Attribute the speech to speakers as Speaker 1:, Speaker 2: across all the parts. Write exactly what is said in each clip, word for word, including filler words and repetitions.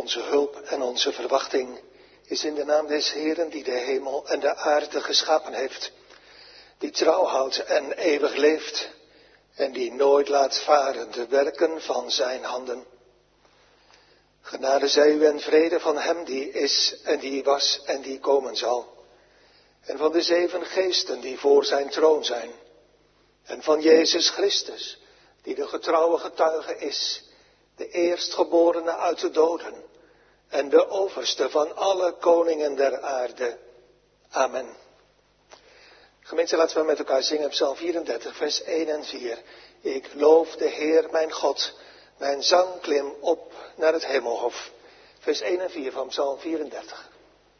Speaker 1: Onze hulp en onze verwachting is in de naam des Heeren die de hemel en de aarde geschapen heeft, die trouw houdt en eeuwig leeft en die nooit laat varen de werken van zijn handen. Genade zij u en vrede van hem die is en die was en die komen zal, en van de zeven geesten die voor zijn troon zijn, en van Jezus Christus, die de getrouwe getuige is, de eerstgeborene uit de doden, en de overste van alle koningen der aarde. Amen. Gemeente, laten we met elkaar zingen Psalm vierendertig, vers één en vier. Ik loof de Heer mijn God, mijn zang klim op naar het hemelhof. Vers één en vier van Psalm vierendertig.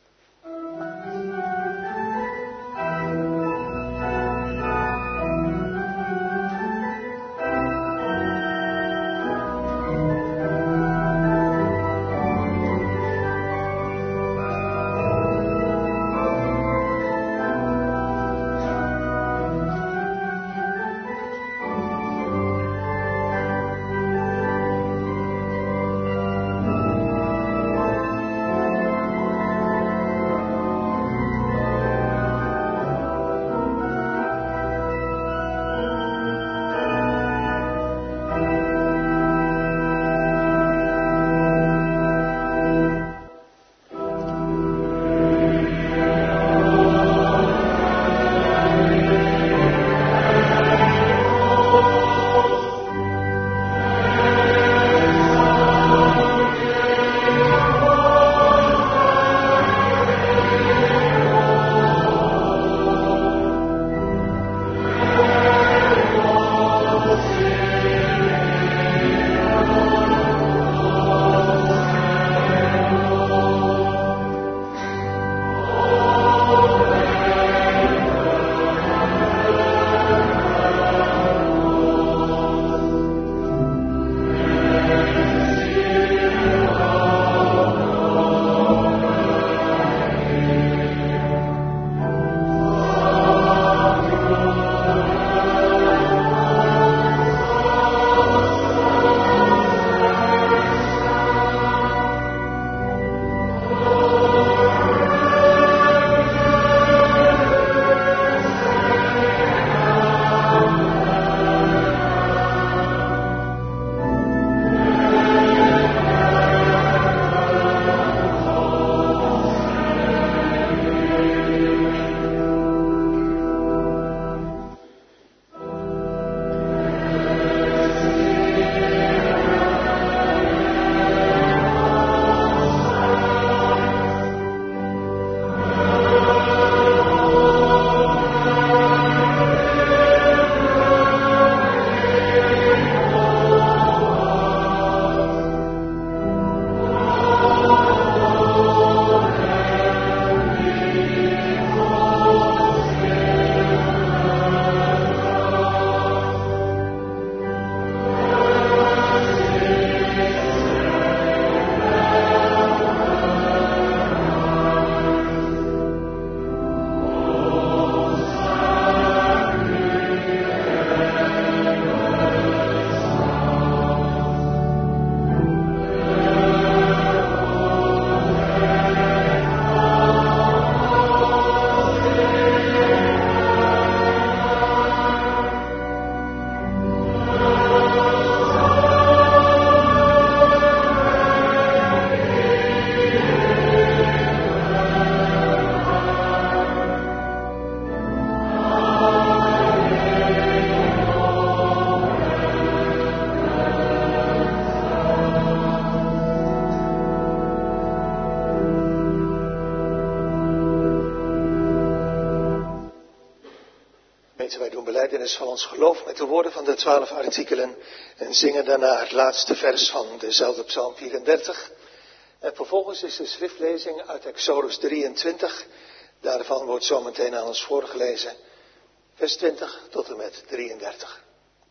Speaker 1: Wij doen belijdenis van ons geloof met de woorden van de twaalf artikelen en zingen daarna het laatste vers van dezelfde Psalm vierendertig. En vervolgens is de schriftlezing uit Exodus drieëntwintig. Daarvan wordt zometeen aan ons voorgelezen, vers twintig tot en met drieëndertig.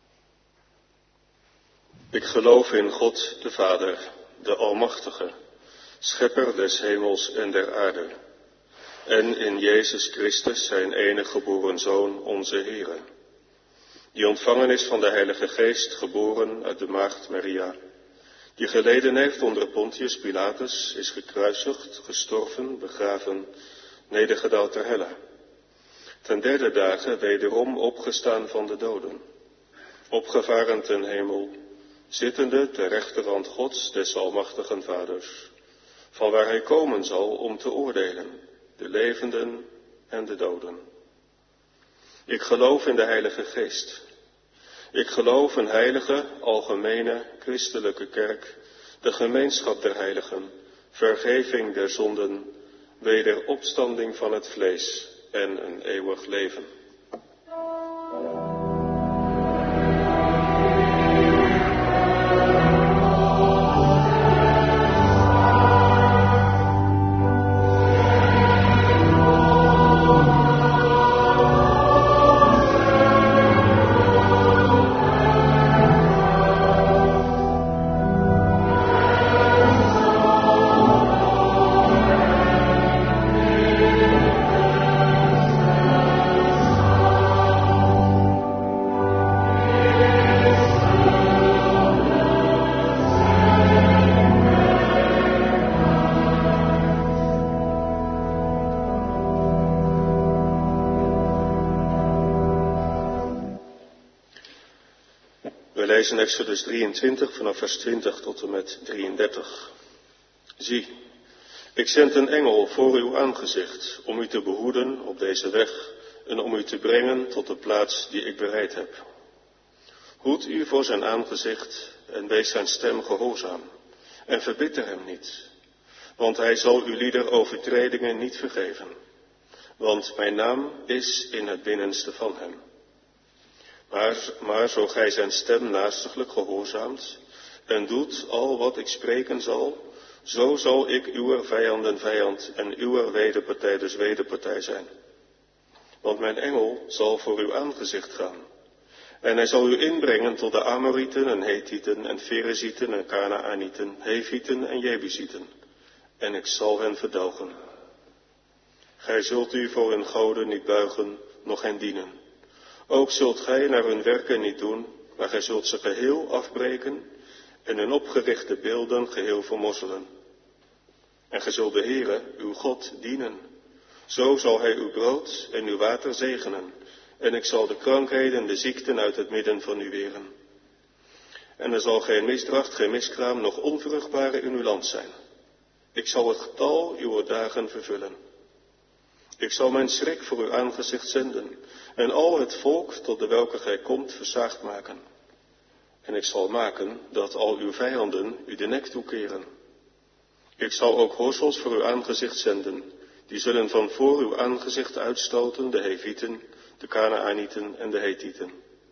Speaker 2: Ik geloof in God de Vader, de Almachtige, Schepper des hemels en der aarde, en in Jezus Christus, zijn enige geboren Zoon, onze Heere, die ontvangen is van de Heilige Geest, geboren uit de maagd Maria, die geleden heeft onder Pontius Pilatus, is gekruisigd, gestorven, begraven, nedergedaald ter helle. Ten derde dagen wederom opgestaan van de doden, opgevaren ten hemel, zittende ter rechterhand Gods des almachtigen Vaders, van waar hij komen zal om te oordelen, de levenden en de doden. Ik geloof in de Heilige Geest. Ik geloof een heilige, algemene, christelijke kerk, de gemeenschap der heiligen, vergeving der zonden, wederopstanding van het vlees en een eeuwig leven. We lezen Exodus drieëntwintig vanaf vers twintig tot en met drieëndertig. Zie, ik zend een engel voor uw aangezicht om u te behoeden op deze weg en om u te brengen tot de plaats die ik bereid heb. Hoed u voor zijn aangezicht en wees zijn stem gehoorzaam en verbitter hem niet, want hij zal uw lieder overtredingen niet vergeven, want mijn naam is in het binnenste van hem. Maar, maar zo gij zijn stem naastiglijk gehoorzaamt en doet al wat ik spreken zal, zo zal ik uw vijanden vijand en uw wederpartij dus wederpartij zijn. Want mijn engel zal voor uw aangezicht gaan. En hij zal u inbrengen tot de Amorieten en Hethieten en Ferezieten en Kanaanieten, Hevieten en Jebusieten. En ik zal hen verdelgen. Gij zult u voor hun goden niet buigen, noch hen dienen. Ook zult gij naar hun werken niet doen, maar gij zult ze geheel afbreken en hun opgerichte beelden geheel vermorzelen. En gij zult de Heere, uw God, dienen. Zo zal hij uw brood en uw water zegenen, en ik zal de krankheden en de ziekten uit het midden van u weren. En er zal geen misdracht, geen miskraam, noch onvruchtbare in uw land zijn. Ik zal het getal uw dagen vervullen. Ik zal mijn schrik voor uw aangezicht zenden, en al het volk tot de welke gij komt versaagd maken. En ik zal maken dat al uw vijanden u de nek toekeren. Ik zal ook horsels voor uw aangezicht zenden, die zullen van voor uw aangezicht uitstoten de Hevieten, de Kanaanieten en de Hethieten.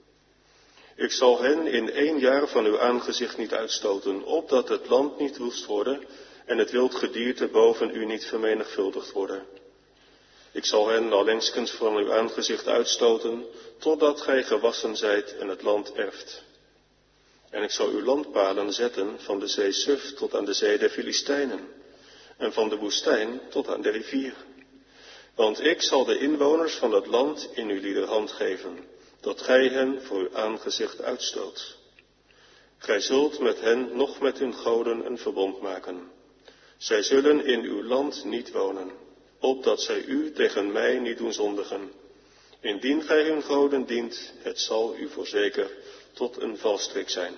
Speaker 2: Ik zal hen in één jaar van uw aangezicht niet uitstoten, opdat het land niet woest worden en het wild gedierte boven u niet vermenigvuldigd worden. Ik zal hen allengskens van uw aangezicht uitstoten, totdat gij gewassen zijt en het land erft. En ik zal uw landpalen zetten van de zee Suf tot aan de zee der Filistijnen, en van de woestijn tot aan de rivier. Want ik zal de inwoners van het land in uw liederhand geven, dat gij hen voor uw aangezicht uitstoot. Gij zult met hen nog met hun goden een verbond maken. Zij zullen in uw land niet wonen, opdat zij u tegen mij niet doen zondigen. Indien gij hun goden dient, het zal u voorzeker tot een valstrik zijn.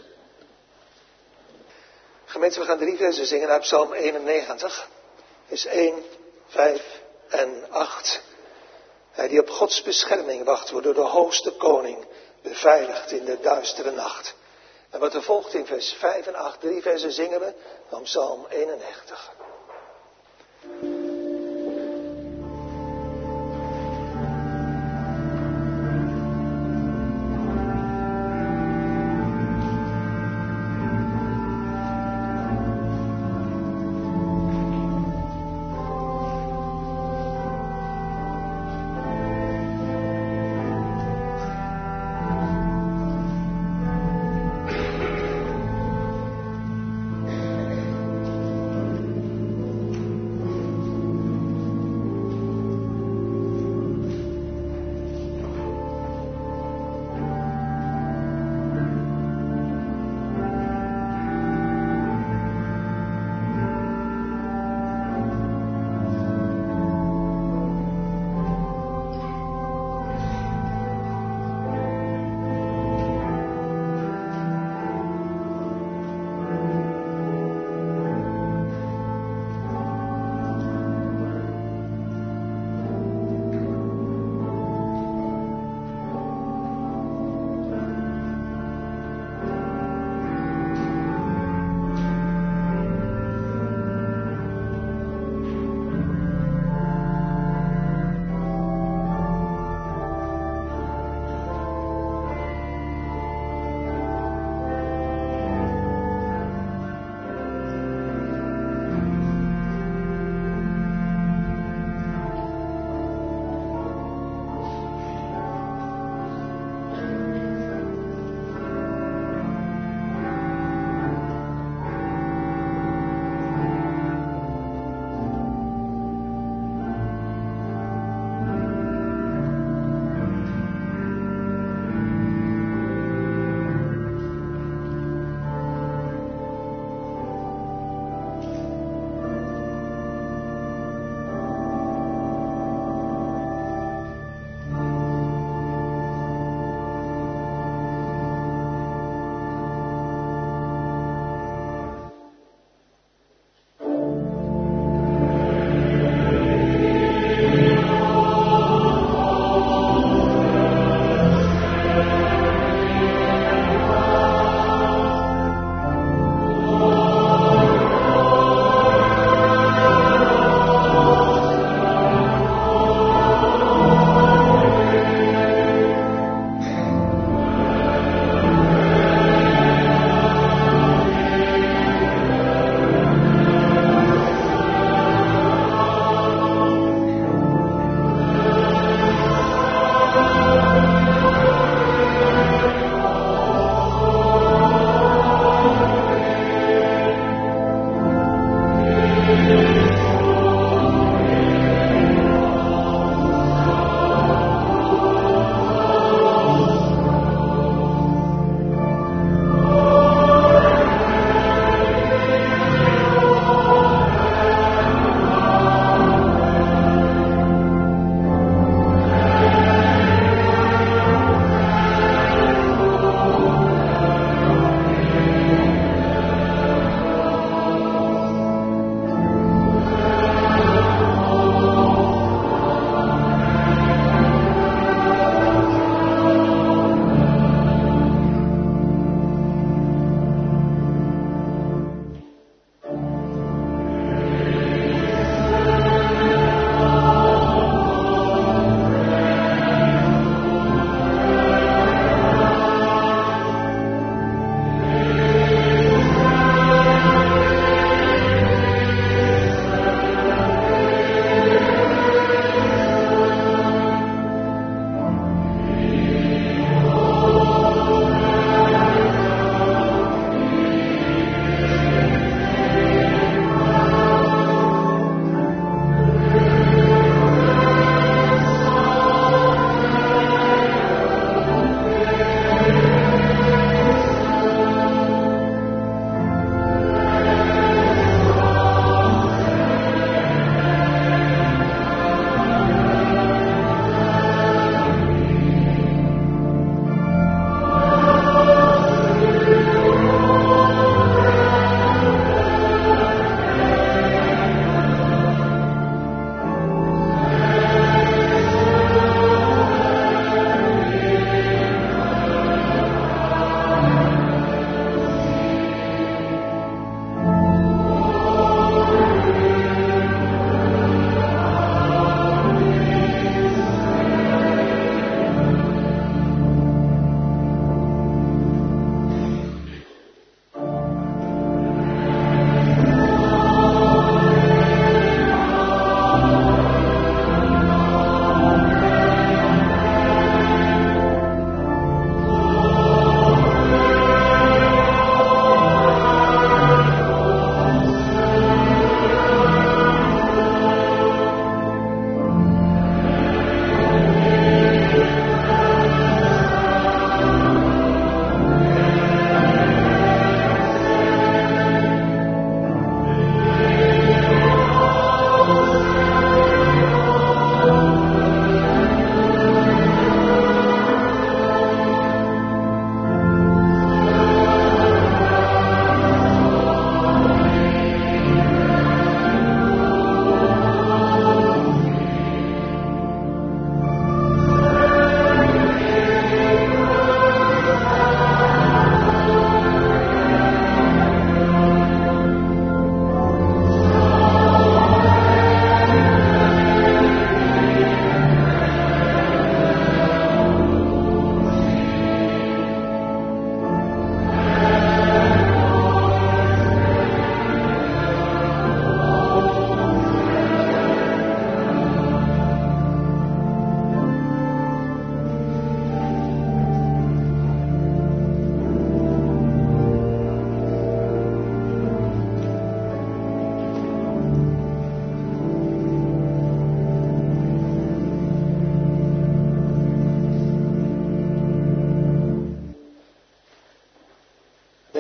Speaker 1: Gemeente, we gaan drie versen zingen uit Psalm eenennegentig. Is één, vijf en acht. Hij die op Gods bescherming wacht, wordt door de hoogste koning beveiligd in de duistere nacht. En wat er volgt in vers vijf en acht, drie versen zingen we van Psalm eenennegentig.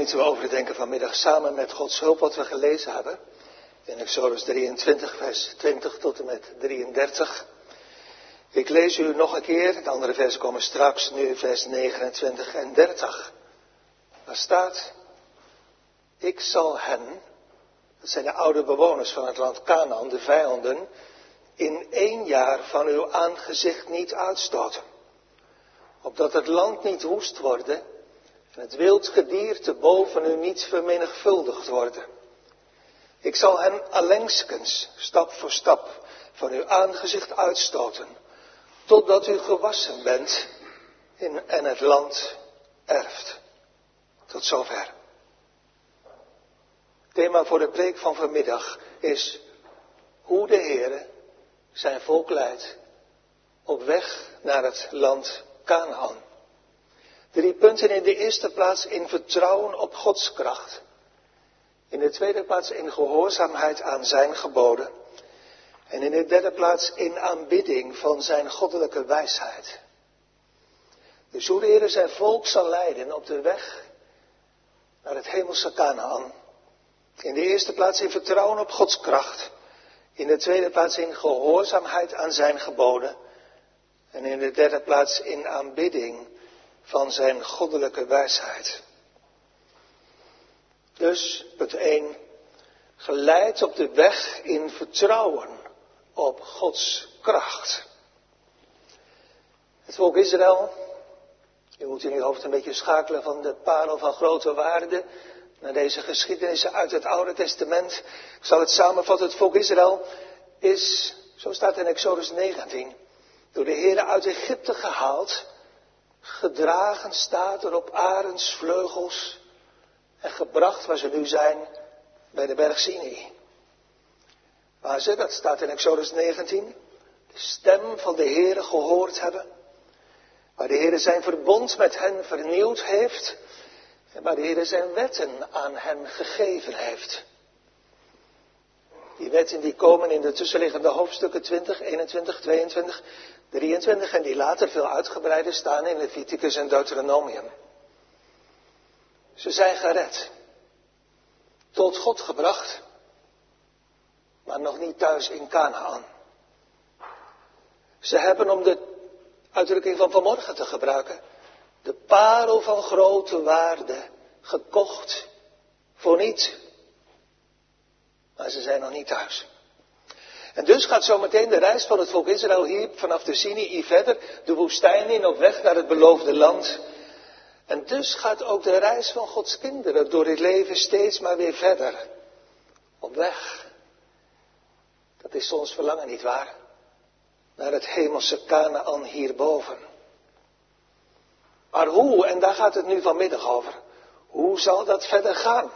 Speaker 1: gemeente, we overdenken vanmiddag samen met Gods hulp wat we gelezen hebben. In Exodus drieëntwintig, vers twintig tot en met drieëndertig. Ik lees u nog een keer, de andere versen komen straks, nu vers negenentwintig en dertig. Daar staat: ik zal hen, dat zijn de oude bewoners van het land Kanaan, de vijanden, in één jaar van uw aangezicht niet uitstoten. Opdat het land niet woest worden en het wild gedierte boven u niet vermenigvuldigd worden. Ik zal hen allengskens, stap voor stap, van uw aangezicht uitstoten, totdat u gewassen bent in, en het land erft. Tot zover. Het thema voor de preek van vanmiddag is hoe de Heere zijn volk leidt op weg naar het land Kanaan. Drie punten: in de eerste plaats in vertrouwen op Gods kracht. In de tweede plaats in gehoorzaamheid aan zijn geboden. En in de derde plaats in aanbidding van zijn goddelijke wijsheid. Dus hoe de Heer zijn volk zal leiden op de weg naar het hemelse Kanaan. In de eerste plaats in vertrouwen op Gods kracht. In de tweede plaats in gehoorzaamheid aan zijn geboden. En in de derde plaats in aanbidding van zijn goddelijke wijsheid. Dus, punt één, geleid op de weg in vertrouwen op Gods kracht. Het volk Israël, u moet in uw hoofd een beetje schakelen van de parel van grote waarde naar deze geschiedenissen uit het Oude Testament. Ik zal het samenvatten: het volk Israël is, zo staat in Exodus negentien, door de Heere uit Egypte gehaald, gedragen staat er op arendsvleugels en gebracht waar ze nu zijn bij de berg Sinai. Waar ze, dat staat in Exodus negentien, de stem van de Heere gehoord hebben. Waar de Heere zijn verbond met hen vernieuwd heeft. En waar de Heere zijn wetten aan hen gegeven heeft. Die wetten die komen in de tussenliggende hoofdstukken twintig, eenentwintig, tweeëntwintig, drieëntwintig en die later veel uitgebreider staan in Leviticus en Deuteronomium. Ze zijn gered. Tot God gebracht. Maar nog niet thuis in Kanaan. Ze hebben, om de uitdrukking van vanmorgen te gebruiken, de parel van grote waarde gekocht voor niets. Maar ze zijn nog niet thuis. En dus gaat zometeen de reis van het volk Israël hier vanaf de Sinai verder, de woestijn in, op weg naar het beloofde land. En dus gaat ook de reis van Gods kinderen door dit leven steeds maar weer verder. Op weg. Dat is ons verlangen, niet waar? Naar het hemelse Kanaan hierboven. Maar hoe, en daar gaat het nu vanmiddag over, hoe zal dat verder gaan?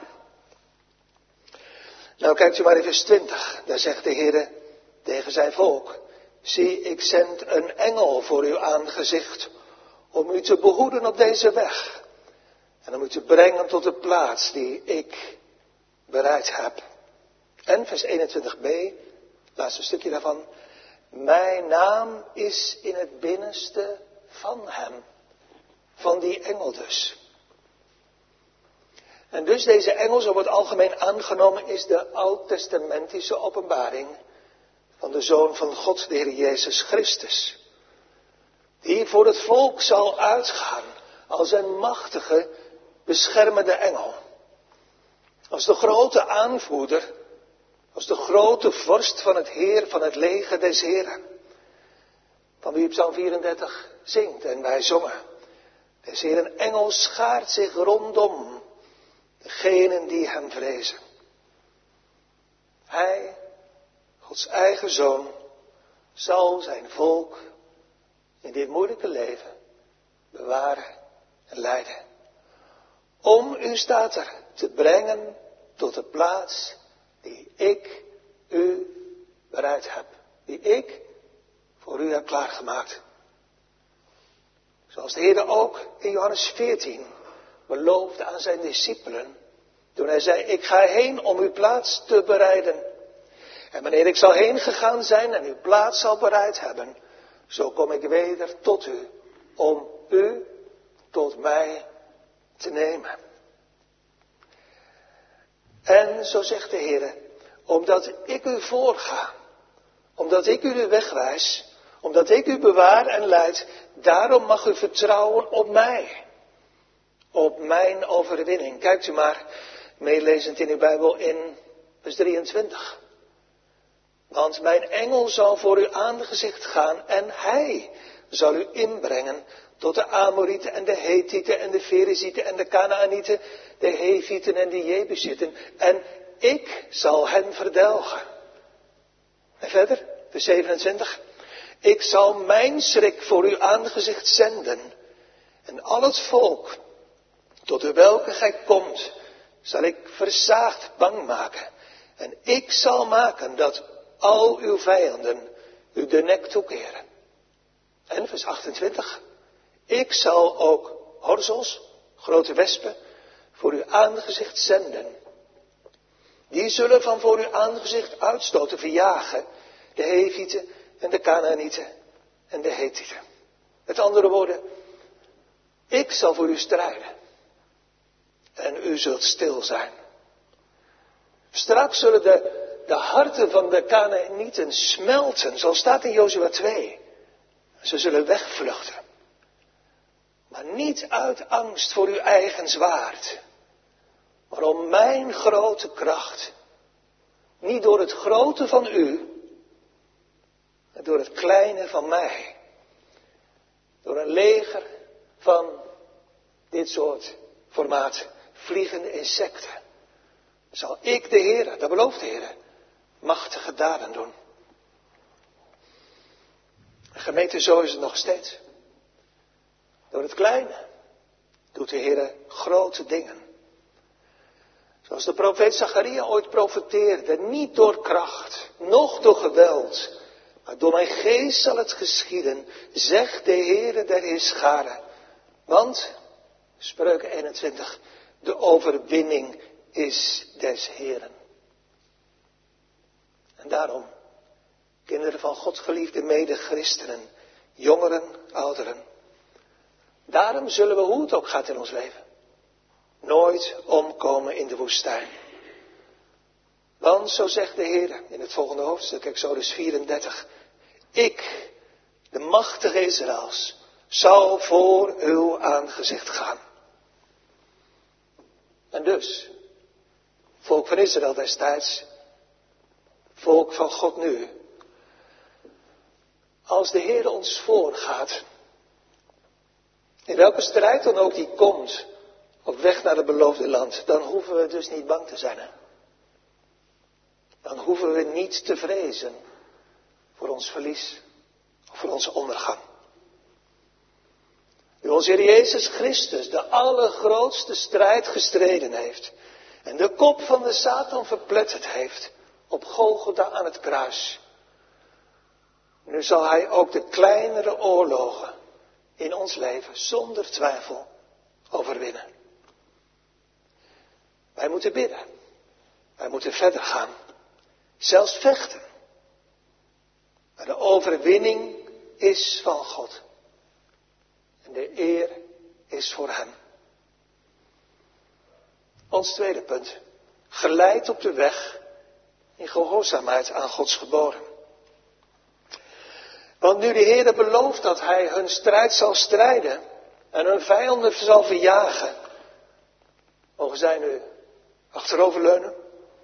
Speaker 1: Nou, kijkt u maar in vers twintig. Daar zegt de Heere tegen zijn volk: zie, ik zend een engel voor uw aangezicht om u te behoeden op deze weg. En om u te brengen tot de plaats die ik bereid heb. En vers eenentwintig b, laatste stukje daarvan: mijn naam is in het binnenste van hem. Van die engel dus. En dus deze engel, zo wordt algemeen aangenomen, is de oud-testamentische openbaring van de Zoon van God, de Heer Jezus Christus. Die voor het volk zal uitgaan als een machtige, beschermende engel. Als de grote aanvoerder, als de grote vorst van het Heer, van het leger des Heren. Van wie Psalm vierendertig zingt en wij zongen. Des Heeren engel schaart zich rondom degenen die hem vrezen. Hij, Gods eigen Zoon, zal zijn volk in dit moeilijke leven bewaren en leiden. Om u, staat er, te brengen tot de plaats die ik u bereid heb. Die ik voor u heb klaargemaakt. Zoals de Heer ook in Johannes veertien beloofde aan zijn discipelen. Toen hij zei: ik ga heen om uw plaats te bereiden. En wanneer ik zal heen gegaan zijn en uw plaats zal bereid hebben, zo kom ik weder tot u om u tot mij te nemen. En zo zegt de Heer, omdat ik u voorga, omdat ik u de weg wijs, omdat ik u bewaar en leid, daarom mag u vertrouwen op mij. Op mijn overwinning. Kijkt u maar meelezend in uw Bijbel in vers drieëntwintig. Want mijn engel zal voor uw aangezicht gaan en hij zal u inbrengen tot de Amorieten en de Hethieten en de Ferezieten en de Kanaanieten, de Hevieten en de Jebusieten. En ik zal hen verdelgen. En verder, vers zevenentwintig. Ik zal mijn schrik voor uw aangezicht zenden. En al het volk, tot de welke gij komt, zal ik versaagd bang maken. En ik zal maken dat al uw vijanden u de nek toekeren. En vers achtentwintig. Ik zal ook horzels, grote wespen, voor uw aangezicht zenden. Die zullen van voor uw aangezicht uitstoten, verjagen, de Hevieten en de Kanaanieten en de Hethieten. Met andere woorden, ik zal voor u strijden. En u zult stil zijn. Straks zullen de, de harten van de Kanaanieten smelten, zoals staat in Jozua twee. Ze zullen wegvluchten. Maar niet uit angst voor uw eigen zwaard. Maar om mijn grote kracht. Niet door het grote van u. Maar door het kleine van mij. Door een leger van dit soort formaat vliegende insecten. Zal ik de Heer, dat belooft de Heer, machtige daden doen. Gemeente, zo is het nog steeds. Door het kleine doet de Heer grote dingen. Zoals de profeet Zacharia ooit profeteerde, niet door kracht, noch door geweld, maar door mijn geest zal het geschieden, zegt de Heere der Heerscharen. Want, Spreuken eenentwintig, de overwinning is des Heeren. En daarom, kinderen van God geliefde mede-christenen, jongeren, ouderen. Daarom zullen we, hoe het ook gaat in ons leven, nooit omkomen in de woestijn. Want, zo zegt de Heer in het volgende hoofdstuk, Exodus vierendertig. Ik, de machtige Israëls, zal voor uw aangezicht gaan. En dus, volk van Israël destijds, volk van God nu. Als de Heer ons voorgaat, in welke strijd dan ook die komt, op weg naar het beloofde land, dan hoeven we dus niet bang te zijn. Hè? Dan hoeven we niet te vrezen voor ons verlies of voor onze ondergang. Nu onze Heer Jezus Christus de allergrootste strijd gestreden heeft en de kop van de Satan verpletterd heeft op Golgotha aan het kruis. Nu zal hij ook de kleinere oorlogen in ons leven zonder twijfel overwinnen. Wij moeten bidden. Wij moeten verder gaan. Zelfs vechten. Maar de overwinning is van God. En de eer is voor hem. Ons tweede punt. Geleid op de weg in gehoorzaamheid aan Gods geboden. Want nu de Heer belooft dat hij hun strijd zal strijden en hun vijanden zal verjagen, mogen zij nu achteroverleunen?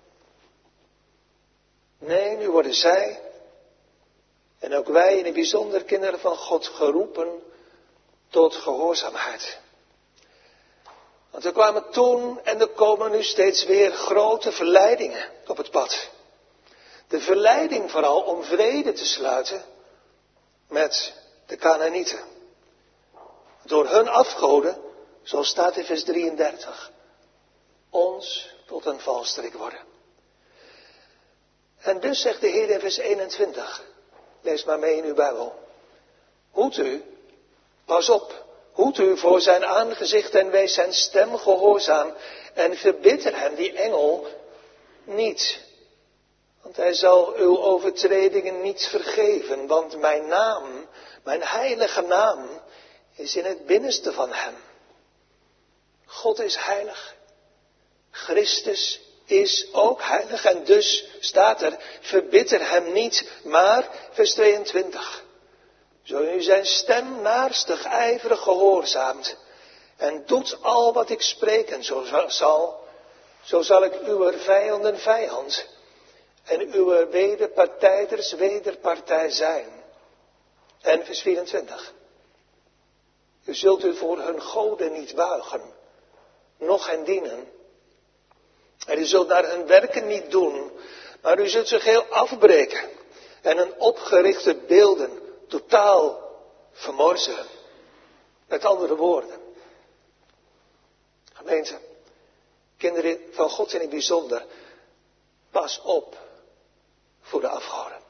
Speaker 1: Nee, nu worden zij en ook wij in het bijzonder kinderen van God geroepen tot gehoorzaamheid. Want er kwamen toen en er komen nu steeds weer grote verleidingen op het pad. De verleiding vooral om vrede te sluiten met de Kanaanieten. Door hun afgoden, zoals staat in vers drieëndertig, ons tot een valstrik worden. En dus zegt de Heer in vers eenentwintig, lees maar mee in uw Bijbel. Hoed u, pas op, hoed u voor zijn aangezicht en wees zijn stem gehoorzaam en verbitter hem, die engel, niet. Want hij zal uw overtredingen niet vergeven, want mijn naam, mijn heilige naam, is in het binnenste van hem. God is heilig. Christus is ook heilig. En dus staat er, verbitter hem niet, maar, vers tweeëntwintig. Zo u zijn stem naarstig ijverig gehoorzaamt en doet al wat ik spreken zo zal, zo zal ik uw vijanden vijand en uw wederpartijders wederpartij zijn. En vers vierentwintig. U zult u voor hun goden niet buigen, noch hen dienen. En u zult naar hun werken niet doen, maar u zult ze geheel afbreken en hun opgerichte beelden totaal vermorzelen. Met andere woorden. Gemeente, kinderen van God in het bijzonder, pas op voor de afgoden.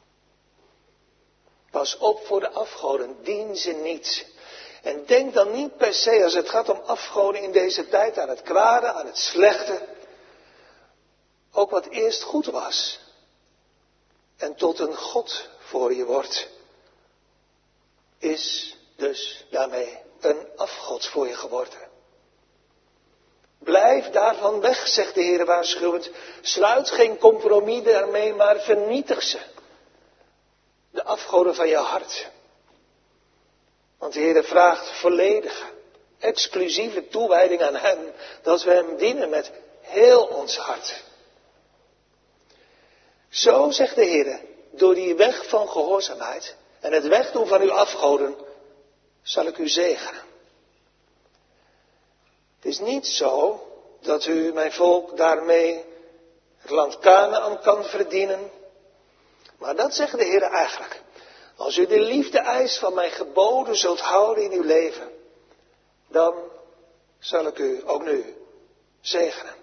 Speaker 1: Pas op voor de afgoden, dien ze niet. En denk dan niet per se, als het gaat om afgoden in deze tijd, aan het kwade, aan het slechte. Ook wat eerst goed was. En tot een God voor je wordt. Is dus daarmee een afgod voor je geworden. Blijf daarvan weg, zegt de Heer waarschuwend. Sluit geen compromis daarmee, maar vernietig ze. De afgoden van je hart. Want de Heer vraagt volledige, exclusieve toewijding aan hem. Dat we hem dienen met heel ons hart. Zo, zegt de Heer, door die weg van gehoorzaamheid en het wegdoen van uw afgoden, zal ik u zegenen. Het is niet zo dat u, mijn volk, daarmee het land Kanaan kan verdienen. Maar dat zegt de Heer eigenlijk. Als u de liefde eist van mijn geboden zult houden in uw leven, dan zal ik u ook nu zegenen.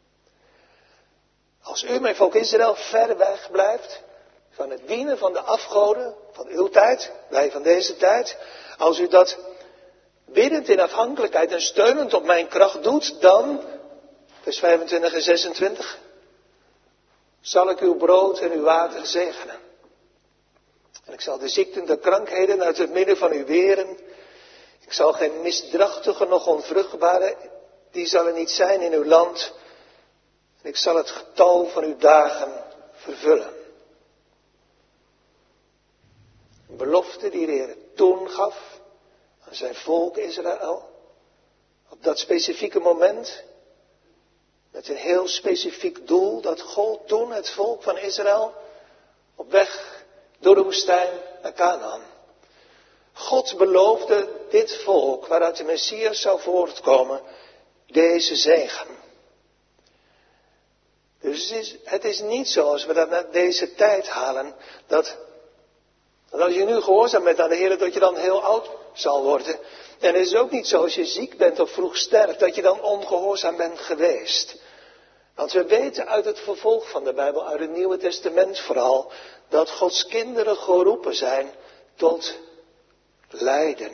Speaker 1: Als u, mijn volk Israël, ver weg blijft van het dienen van de afgoden van uw tijd, wij van deze tijd. Als u dat biddend in afhankelijkheid en steunend op mijn kracht doet, dan, vers vijfentwintig en zesentwintig, zal ik uw brood en uw water zegenen. En ik zal de ziekten, de krankheden uit het midden van u weren. Ik zal geen misdrachtige, nog onvruchtbare, die zal er niet zijn in uw land. En ik zal het getal van uw dagen vervullen. Een belofte die de Heer toen gaf aan zijn volk Israël. Op dat specifieke moment. Met een heel specifiek doel. Dat gold toen het volk van Israël op weg door de woestijn naar Kanaan. God beloofde dit volk waaruit de Messias zou voortkomen. Deze zegen. Dus het is, het is niet zo als we dat naar deze tijd halen. Dat, dat als je nu gehoorzaam bent aan de Heer, dat je dan heel oud zal worden. En het is ook niet zo als je ziek bent of vroeg sterft, dat je dan ongehoorzaam bent geweest. Want we weten uit het vervolg van de Bijbel, uit het Nieuwe Testament vooral, dat Gods kinderen geroepen zijn tot lijden.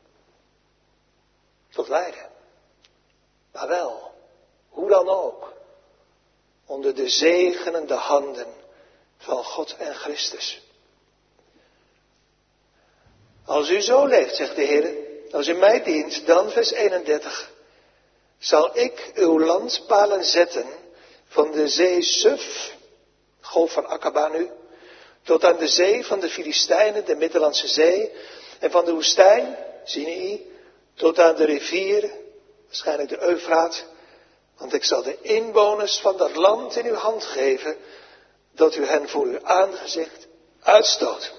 Speaker 1: Tot lijden. Maar wel, hoe dan ook, onder de zegenende handen van God en Christus. Als u zo leeft, zegt de Heer, als u mij dient, dan vers eenendertig, zal ik uw landpalen zetten van de zee Suf, golf van Akaba nu, tot aan de zee van de Filistijnen, de Middellandse Zee, en van de woestijn, Sinai, tot aan de rivier, waarschijnlijk de Eufraat, want ik zal de inwoners van dat land in uw hand geven, dat u hen voor uw aangezicht uitstoot.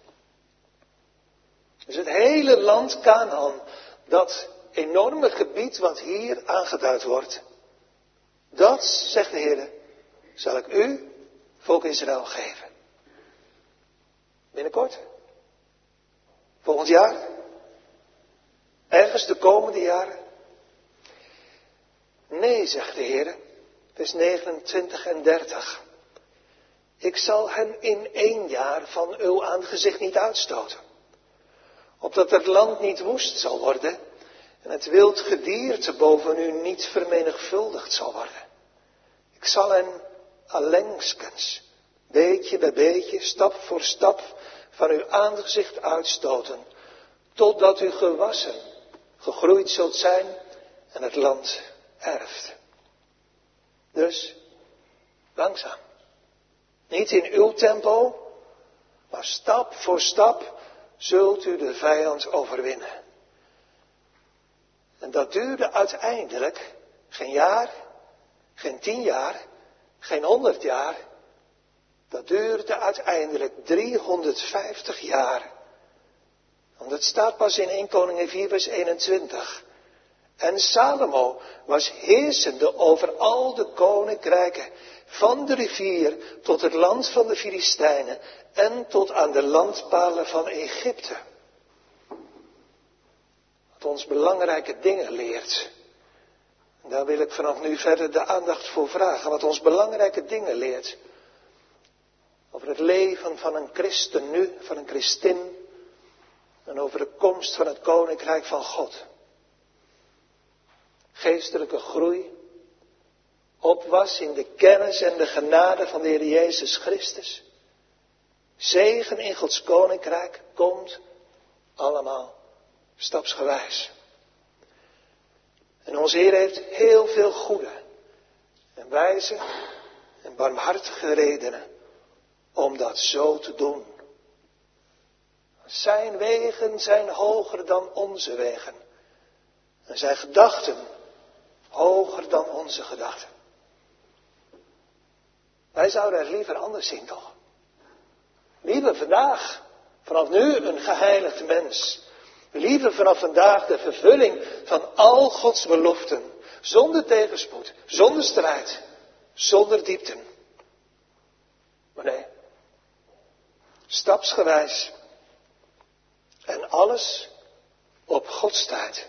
Speaker 1: Dus het hele land Kanaan, dat enorme gebied wat hier aangeduid wordt, dat, zegt de Heer, zal ik u, volk Israël, geven. Binnenkort? Volgend jaar? Ergens de komende jaren? Nee, zegt de Heer, vers negenentwintig en dertig. Ik zal hen in één jaar van uw aangezicht niet uitstoten. Opdat het land niet woest zal worden en het wild gedierte boven u niet vermenigvuldigd zal worden. Ik zal hen allengskens, beetje bij beetje, stap voor stap, van uw aangezicht uitstoten, totdat u gewassen, gegroeid zult zijn en het land erft. Dus, Langzaam. Niet in uw tempo, maar stap voor stap zult u de vijand overwinnen. En dat duurde uiteindelijk geen jaar, geen tien jaar, geen honderd jaar. Dat duurde uiteindelijk driehonderdvijftig jaar. Want het staat pas in Eerste Koningen vier vers eenentwintig. En Salomo was heersende over al de koninkrijken, van de rivier tot het land van de Filistijnen en tot aan de landpalen van Egypte. Wat ons belangrijke dingen leert. En daar wil ik vanaf nu verder de aandacht voor vragen. Wat ons belangrijke dingen leert. Over het leven van een christen nu, van een christin. En over de komst van het koninkrijk van God. Geestelijke groei. Opwas in de kennis en de genade van de Heer Jezus Christus. Zegen in Gods koninkrijk komt allemaal stapsgewijs. En onze Heer heeft heel veel goede en wijze en barmhartige redenen om dat zo te doen. Zijn wegen zijn hoger dan onze wegen. En zijn gedachten hoger dan onze gedachten. Wij zouden het liever anders zien, toch? Liever vandaag, vanaf nu een geheiligd mens. Liever vanaf vandaag de vervulling van al Gods beloften. Zonder tegenspoed, zonder strijd, zonder diepten. Maar nee, stapsgewijs. En alles op Gods tijd.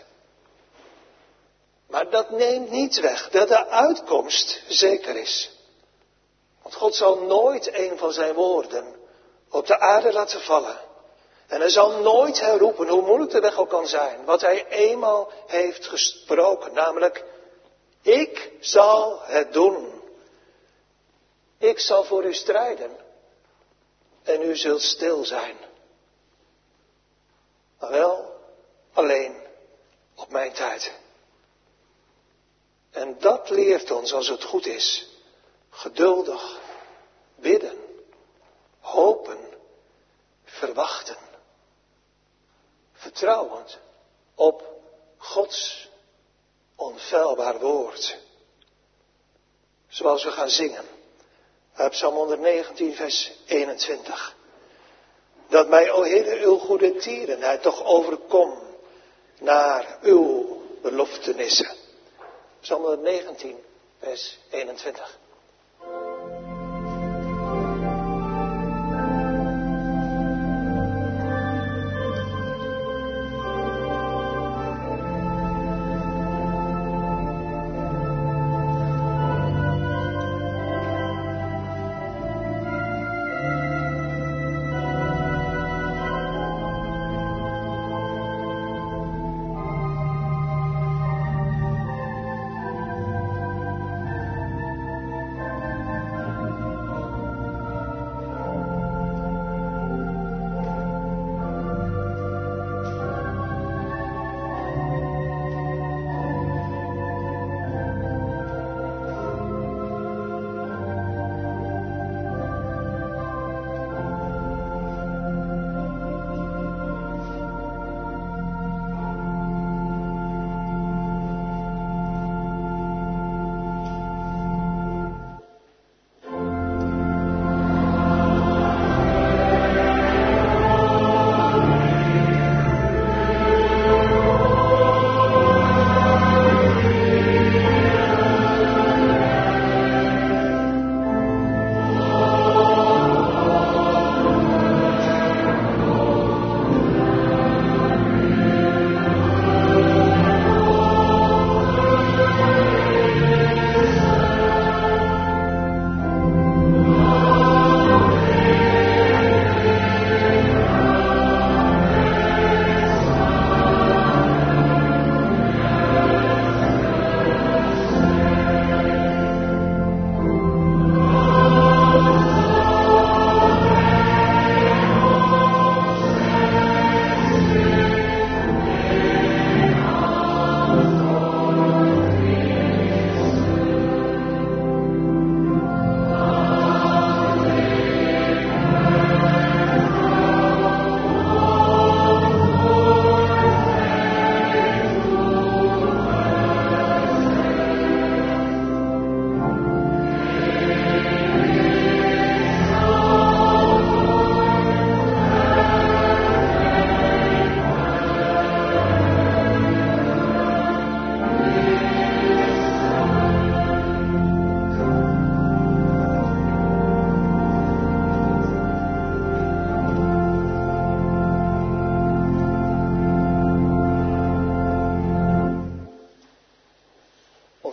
Speaker 1: Maar dat neemt niet weg dat de uitkomst zeker is. Want God zal nooit een van zijn woorden op de aarde laten vallen. En hij zal nooit herroepen, hoe moeilijk de weg ook kan zijn, wat hij eenmaal heeft gesproken. Namelijk, ik zal het doen. Ik zal voor u strijden. En u zult stil zijn. Maar wel alleen op mijn tijd. En dat leert ons, als het goed is, geduldig bidden, hopen, verwachten. Vertrouwend op Gods onfeilbaar woord. Zoals we gaan zingen uit Psalm honderdnegentien vers eenentwintig. Dat mij, o Heer, uw goede tierenheid toch overkom naar uw beloftenissen. Psalm honderdnegentien vers eenentwintig.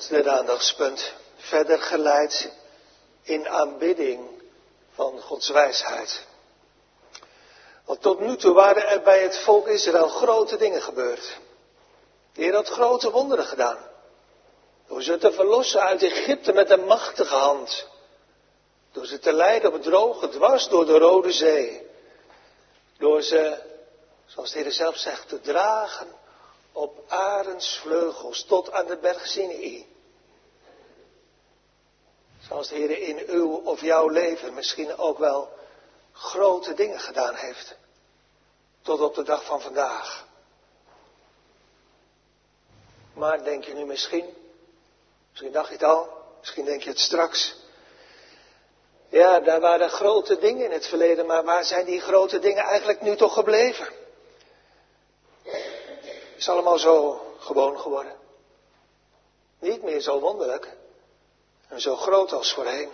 Speaker 1: Ons derde aandachtspunt. Verder geleid in aanbidding van Gods wijsheid. Want tot nu toe waren er bij het volk Israël grote dingen gebeurd. De Heer had grote wonderen gedaan. Door ze te verlossen uit Egypte met een machtige hand. Door ze te leiden op het droge, dwars door de Rode Zee. Door ze, zoals de Heer zelf zegt, te dragen op arendsvleugels tot aan de berg Sinaï. Zoals de Heer in uw of jouw leven misschien ook wel grote dingen gedaan heeft. Tot op de dag van vandaag. Maar denk je nu misschien, misschien dacht je het al, misschien denk je het straks. Ja, daar waren grote dingen in het verleden, maar waar zijn die grote dingen eigenlijk nu toch gebleven? Het is allemaal zo gewoon geworden. Niet meer zo wonderlijk en zo groot als voorheen.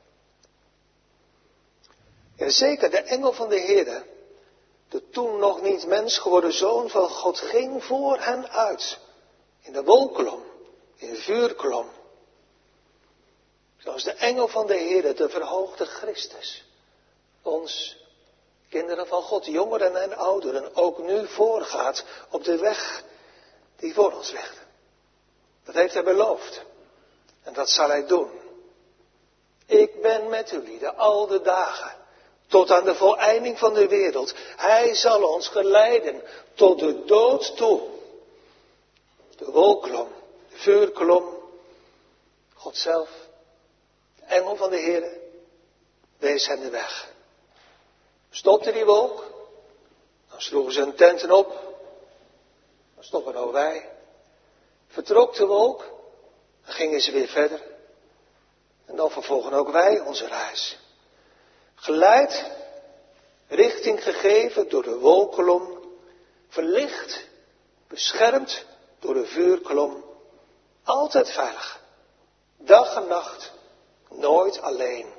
Speaker 1: Ja, zeker de engel van de Heere, de toen nog niet mens geworden Zoon van God, ging voor hen uit. In de wolkolom, in de vuurkolom. Zoals de engel van de Heere, de verhoogde Christus, ons, kinderen van God, jongeren en ouderen, ook nu voorgaat op de weg die voor ons ligt. Dat heeft hij beloofd. En dat zal hij doen. Ik ben met jullie de al de dagen, tot aan de voleinding van de wereld. Hij zal ons geleiden tot de dood toe. De wolkolom, de vuurkolom, God zelf, de engel van de Heere, wees hen de weg. Stopte die wolk, dan sloegen ze hun tenten op, dan stoppen ook wij. Vertrok de wolk, dan gingen ze weer verder. En dan vervolgen ook wij onze reis. Geleid, richting gegeven door de wolkolom, verlicht, beschermd door de vuurkolom, altijd veilig. Dag en nacht, nooit alleen.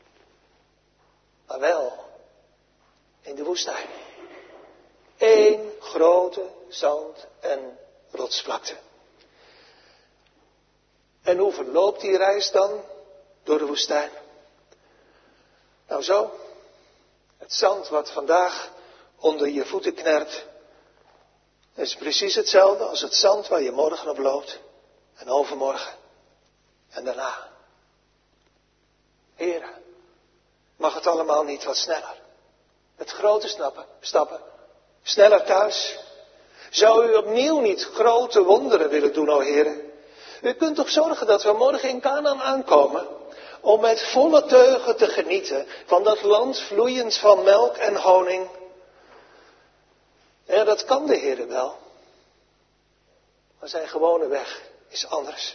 Speaker 1: Maar wel in de woestijn. Eén grote zand- en rotsvlakte. En hoe verloopt die reis dan door de woestijn? Nou zo, het zand wat vandaag onder je voeten knerpt, is precies hetzelfde als het zand waar je morgen op loopt. En overmorgen. En daarna. Heren, mag het allemaal niet wat sneller? Met grote snappen, stappen. Sneller thuis. Zou u opnieuw niet grote wonderen willen doen, o heren? U kunt toch zorgen dat we morgen in Kanaan aankomen, om met volle teugen te genieten van dat land vloeiend van melk en honing. Ja, dat kan de Heer wel. Maar zijn gewone weg is anders.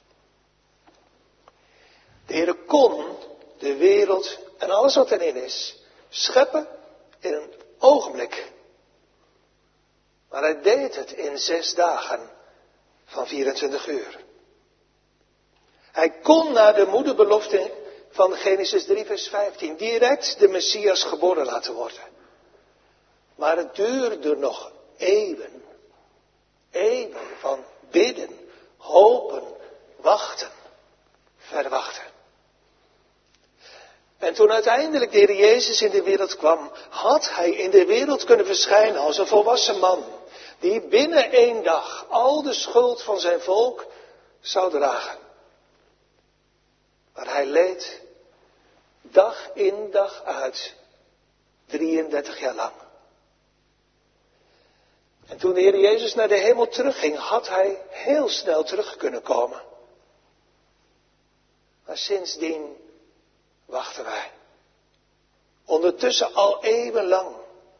Speaker 1: De Heer kon de wereld en alles wat erin is scheppen in een ogenblik. Maar hij deed het in zes dagen van vierentwintig uur. Hij kon na de moederbelofte van Genesis drie vers vijftien direct de Messias geboren laten worden. Maar het duurde nog eeuwen. Eeuwen van bidden, hopen, wachten, verwachten. En toen uiteindelijk de Heer Jezus in de wereld kwam, had hij in de wereld kunnen verschijnen als een volwassen man, die binnen één dag al de schuld van zijn volk zou dragen. Maar hij leed dag in dag uit, drieëndertig jaar lang. En toen de Heer Jezus naar de hemel terugging, had hij heel snel terug kunnen komen. Maar sindsdien wachten wij. Ondertussen al eeuwenlang.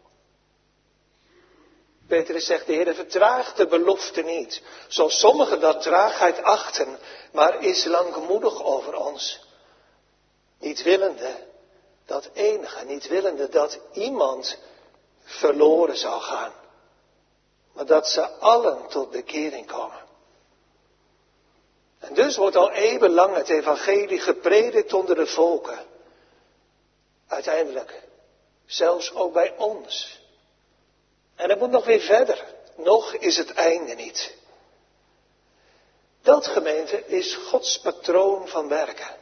Speaker 1: Petrus zegt, de Heer vertraagt de belofte niet, zoals sommigen dat traagheid achten, maar is langmoedig over ons. Niet willende dat enige, niet willende dat iemand verloren zou gaan, maar dat ze allen tot bekering komen. En dus wordt al eeuwenlang het evangelie gepredikt onder de volken. Uiteindelijk, zelfs ook bij ons. En het moet nog weer verder. Nog is het einde niet. Dat, gemeente, is Gods patroon van werken.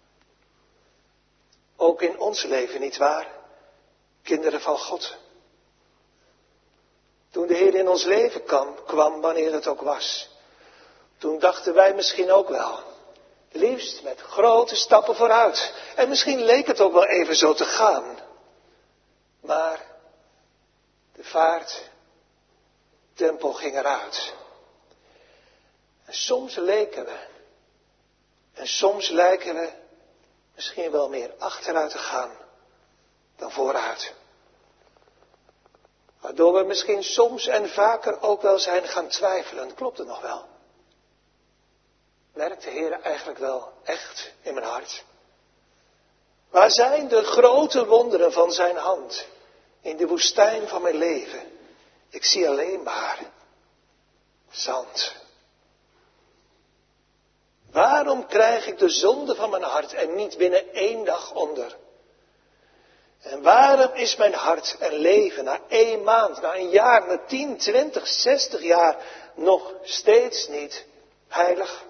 Speaker 1: Ook in ons leven, nietwaar? Kinderen van God. Toen de Heer in ons leven kwam, kwam wanneer het ook was. Toen dachten wij misschien ook wel. Liefst met grote stappen vooruit. En misschien leek het ook wel even zo te gaan. Maar de vaart, tempo ging eruit. En soms leken we. En soms lijken we misschien wel meer achteruit te gaan dan vooruit. Waardoor we misschien soms en vaker ook wel zijn gaan twijfelen. Klopt het nog wel? Werkt de Heer eigenlijk wel echt in mijn hart? Waar zijn de grote wonderen van zijn hand in de woestijn van mijn leven? Ik zie alleen maar zand. Waarom krijg ik de zonde van mijn hart en niet binnen één dag onder? En waarom is mijn hart en leven na één maand, na een jaar, na tien, twintig, zestig jaar nog steeds niet heilig?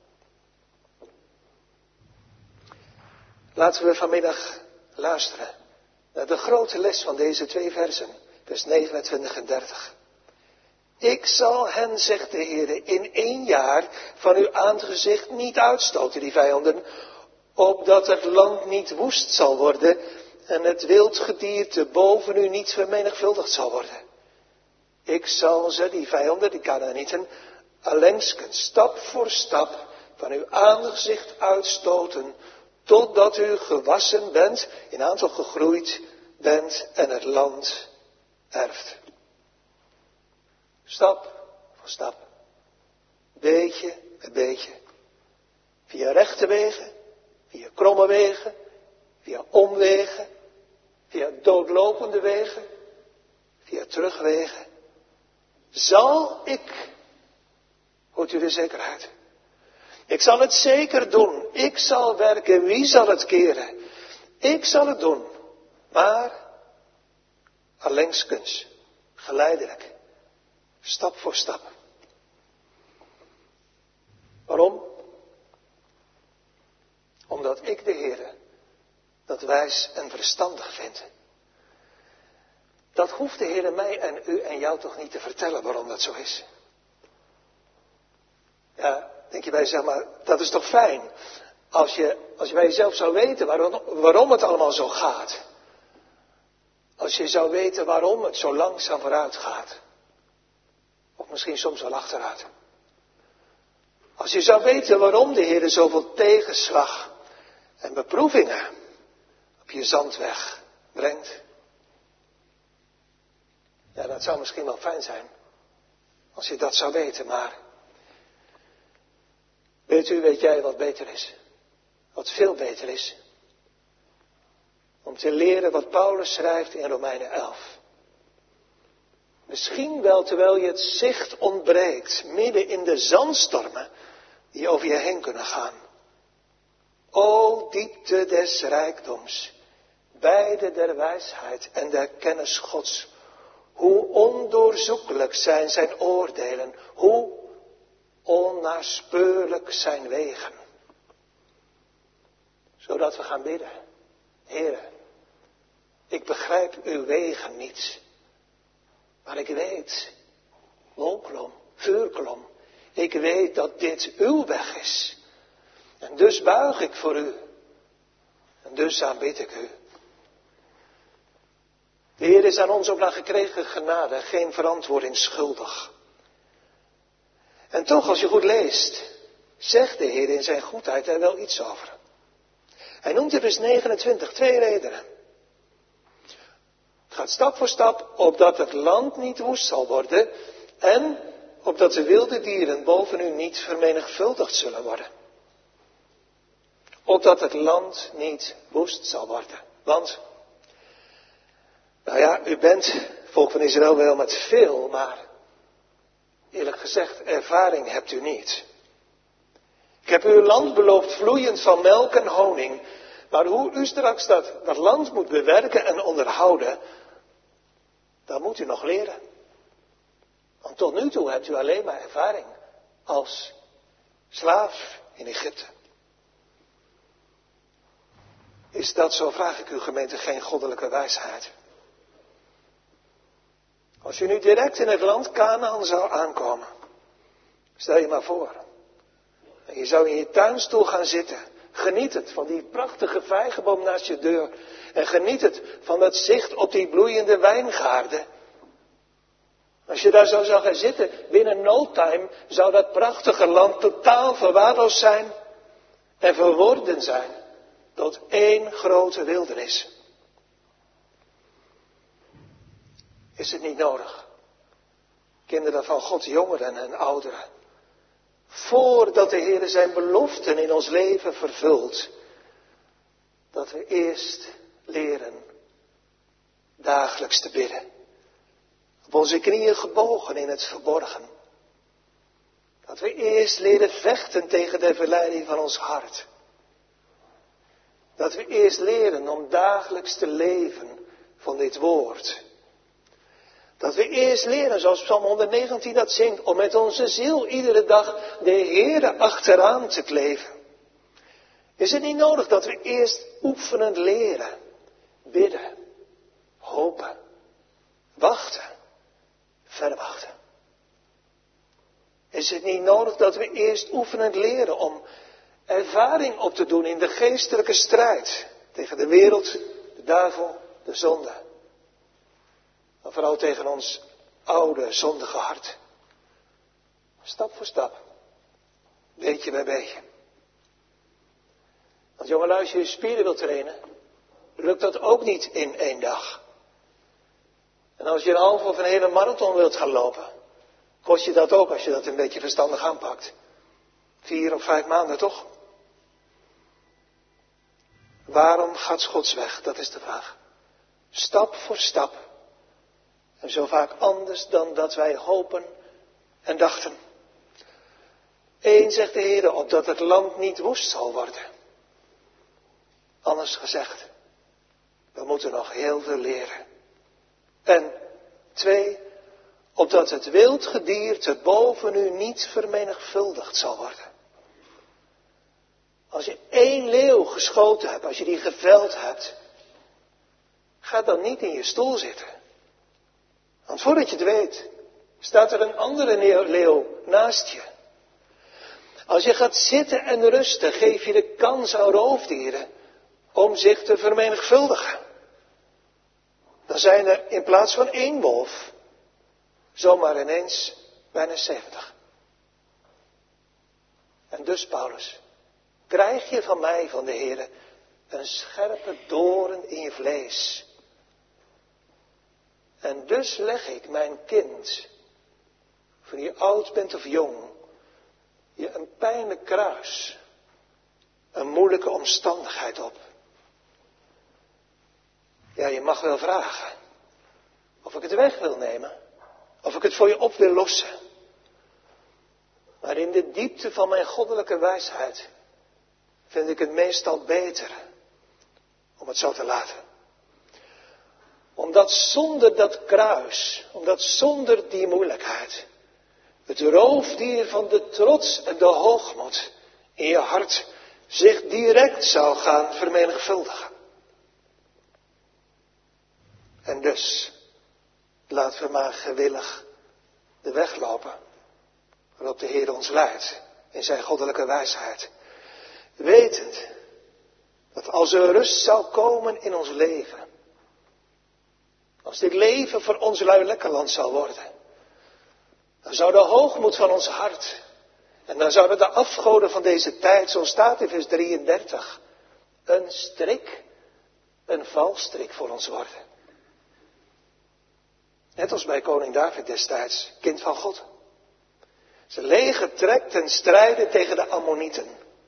Speaker 1: Laten we vanmiddag luisteren naar de grote les van deze twee versen, vers negenentwintig en dertig. Ik zal hen, zegt de Heer, in één jaar van uw aangezicht niet uitstoten, die vijanden, opdat het land niet woest zal worden en het wildgedierte boven u niet vermenigvuldigd zal worden. Ik zal ze, die vijanden, die Kanaanieten, allengskens, stap voor stap van uw aangezicht uitstoten, totdat u gewassen bent, in aantal gegroeid bent en het land erft. Stap voor stap, beetje bij beetje, via rechte wegen, via kromme wegen, via omwegen, via doodlopende wegen, via terugwegen, zal ik, hoort u de zekerheid, ik zal het zeker doen, ik zal werken, wie zal het keren? Ik zal het doen, maar allengskens, geleidelijk, stap voor stap. Waarom? Omdat ik de Heere dat wijs en verstandig vind. Dat hoeft de Heere mij en u en jou toch niet te vertellen waarom dat zo is. Ja, denk je bij jezelf, maar dat is toch fijn. Als je, als je bij jezelf zou weten waarom, waarom het allemaal zo gaat. Als je zou weten waarom het zo langzaam vooruit gaat. Of misschien soms wel achteruit. Als je zou weten waarom de Heer zoveel tegenslag en beproevingen op je zandweg brengt. Ja, dat zou misschien wel fijn zijn. Als je dat zou weten, maar weet u, weet jij wat beter is? Wat veel beter is? Om te leren wat Paulus schrijft in Romeinen elf. Misschien wel terwijl je het zicht ontbreekt, midden in de zandstormen die over je heen kunnen gaan. O diepte des rijkdoms, beide der wijsheid en der kennis Gods. Hoe ondoorzoekelijk zijn zijn oordelen, hoe onnaspeurlijk zijn wegen. Zodat we gaan bidden. Heere, ik begrijp uw wegen niet. Maar ik weet, wolkolom, vuurkolom, ik weet dat dit uw weg is. En dus buig ik voor u. En dus aanbid ik u. De Heer is aan ons ook naar gekregen genade geen verantwoording schuldig. En toch, als je goed leest, zegt de Heer in zijn goedheid er wel iets over. Hij noemt in vers negenentwintig twee redenen. Het gaat stap voor stap, opdat het land niet woest zal worden en opdat de wilde dieren boven u niet vermenigvuldigd zullen worden. Opdat het land niet woest zal worden. Want, nou ja, u bent, volk van Israël, wel met veel, maar eerlijk gezegd, ervaring hebt u niet. Ik heb u een land beloofd vloeiend van melk en honing, maar hoe u straks dat, dat land moet bewerken en onderhouden, dat moet u nog leren. Want tot nu toe hebt u alleen maar ervaring als slaaf in Egypte. Is dat, zo vraag ik u gemeente, geen goddelijke wijsheid? Als je nu direct in het land Kanaan zou aankomen, stel je maar voor. En je zou in je tuinstoel gaan zitten. Geniet het van die prachtige vijgenboom naast je deur. En geniet het van dat zicht op die bloeiende wijngaarden. Als je daar zo zou gaan zitten, binnen no time zou dat prachtige land totaal verwaarloosd zijn en verworden zijn tot één grote wildernis. Is het niet nodig, kinderen van God, jongeren en ouderen, voordat de Heer zijn beloften in ons leven vervult, dat we eerst leren dagelijks te bidden. Op onze knieën gebogen in het verborgen. Dat we eerst leren vechten tegen de verleiding van ons hart. Dat we eerst leren om dagelijks te leven van dit woord. Dat we eerst leren, zoals Psalm honderdnegentien dat zingt, om met onze ziel iedere dag de Heere achteraan te kleven. Is het niet nodig dat we eerst oefenend leren, bidden, hopen, wachten, verwachten? Is het niet nodig dat we eerst oefenend leren om ervaring op te doen in de geestelijke strijd tegen de wereld, de duivel, de zonde? Maar vooral tegen ons oude, zondige hart. Stap voor stap. Beetje bij beetje. Want jongen, als je je spieren wilt trainen, lukt dat ook niet in één dag. En als je een halve of een hele marathon wilt gaan lopen, kost je dat ook als je dat een beetje verstandig aanpakt. Vier of vijf maanden toch? Waarom gaat Gods weg? Dat is de vraag. Stap voor stap. En zo vaak anders dan dat wij hopen en dachten. Eén zegt de Heer, opdat het land niet woest zal worden. Anders gezegd, we moeten nog heel veel leren. En twee, opdat het wild gedierte boven u niet vermenigvuldigd zal worden. Als je één leeuw geschoten hebt, als je die geveld hebt, ga dan niet in je stoel zitten. Want voordat je het weet, staat er een andere leeuw naast je. Als je gaat zitten en rusten, geef je de kans aan roofdieren om zich te vermenigvuldigen. Dan zijn er in plaats van één wolf, zomaar ineens bijna zeventig. En dus, Paulus, krijg je van mij, van de Heer, een scherpe doorn in je vlees. En dus leg ik mijn kind, of je oud bent of jong, je een pijnlijk kruis, een moeilijke omstandigheid op. Ja, je mag wel vragen of ik het weg wil nemen, of ik het voor je op wil lossen. Maar in de diepte van mijn goddelijke wijsheid vind ik het meestal beter om het zo te laten. Omdat zonder dat kruis, omdat zonder die moeilijkheid, het roofdier van de trots en de hoogmoed in je hart zich direct zou gaan vermenigvuldigen. En dus, laten we maar gewillig de weg lopen waarop de Heer ons leidt in zijn goddelijke wijsheid. Wetend dat als er rust zou komen in ons leven, als dit leven voor ons lui lekker land zou worden, dan zou de hoogmoed van ons hart, en dan zouden de afgoden van deze tijd, zo staat in vers drieëndertig, een strik, een valstrik voor ons worden. Net als bij koning David destijds, kind van God. Zijn leger trekt ten strijde tegen de Ammonieten.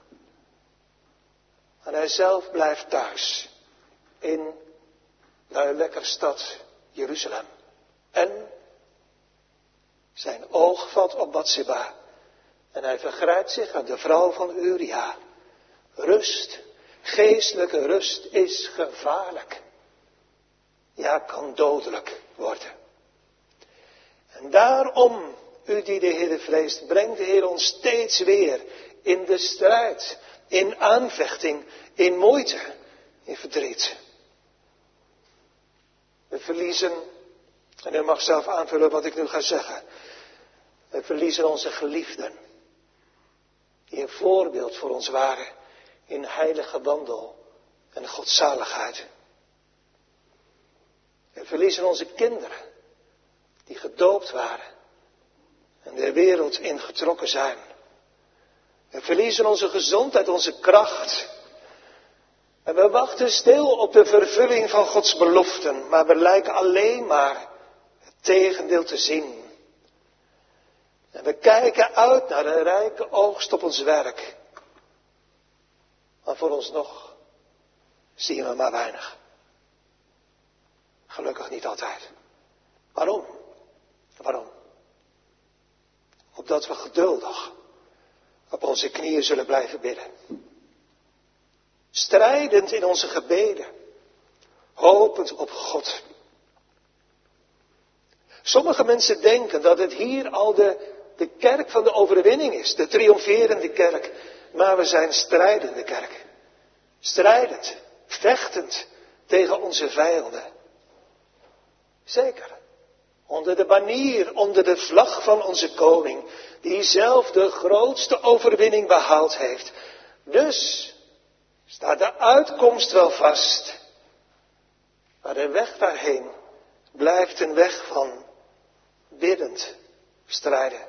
Speaker 1: En hij zelf blijft thuis in de lekkere stad Jeruzalem. En zijn oog valt op Batseba. En hij vergrijpt zich aan de vrouw van Uria. Rust, geestelijke rust is gevaarlijk. Ja, kan dodelijk worden. En daarom, u die de Heer vreest, brengt de Heer ons steeds weer in de strijd, in aanvechting, in moeite, in verdriet. We verliezen, en u mag zelf aanvullen wat ik nu ga zeggen. We verliezen onze geliefden, die een voorbeeld voor ons waren in heilige wandel en godzaligheid. We verliezen onze kinderen, die gedoopt waren en de wereld ingetrokken zijn. We verliezen onze gezondheid, onze kracht. En we wachten stil op de vervulling van Gods beloften, maar we lijken alleen maar het tegendeel te zien. En we kijken uit naar een rijke oogst op ons werk. Maar voor ons nog zien we maar weinig. Gelukkig niet altijd. Waarom? Waarom? Opdat we geduldig op onze knieën zullen blijven bidden. Strijdend in onze gebeden. Hopend op God. Sommige mensen denken dat het hier al de, de kerk van de overwinning is. De triomferende kerk. Maar we zijn strijdende kerk. Strijdend. Vechtend tegen onze vijanden. Zeker. Onder de banier, onder de vlag van onze koning. Die zelf de grootste overwinning behaald heeft. Dus staat de uitkomst wel vast. Maar de weg daarheen blijft een weg van biddend strijden.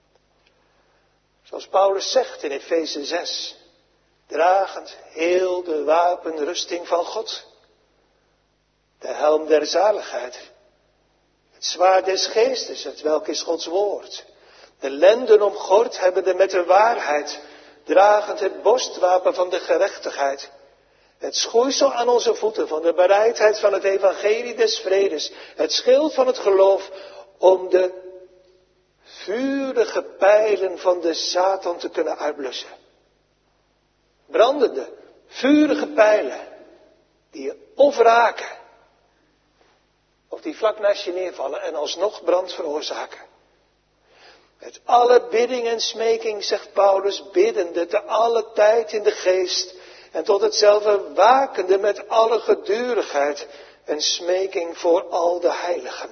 Speaker 1: Zoals Paulus zegt in Efeze zes. Dragend heel de wapenrusting van God. De helm der zaligheid. Het zwaard des geestes, het welk is Gods woord. De lenden omgord hebbende met de waarheid. Dragend het borstwapen van de gerechtigheid. Het schoeisel aan onze voeten van de bereidheid van het evangelie des vredes. Het schild van het geloof om de vurige pijlen van de Satan te kunnen uitblussen. Brandende, vurige pijlen die je of raken, of die vlak naast je neervallen en alsnog brand veroorzaken. Met alle bidding en smeking, zegt Paulus, biddende te alle tijd in de geest en tot hetzelfde wakende met alle gedurigheid en smeking voor al de heiligen.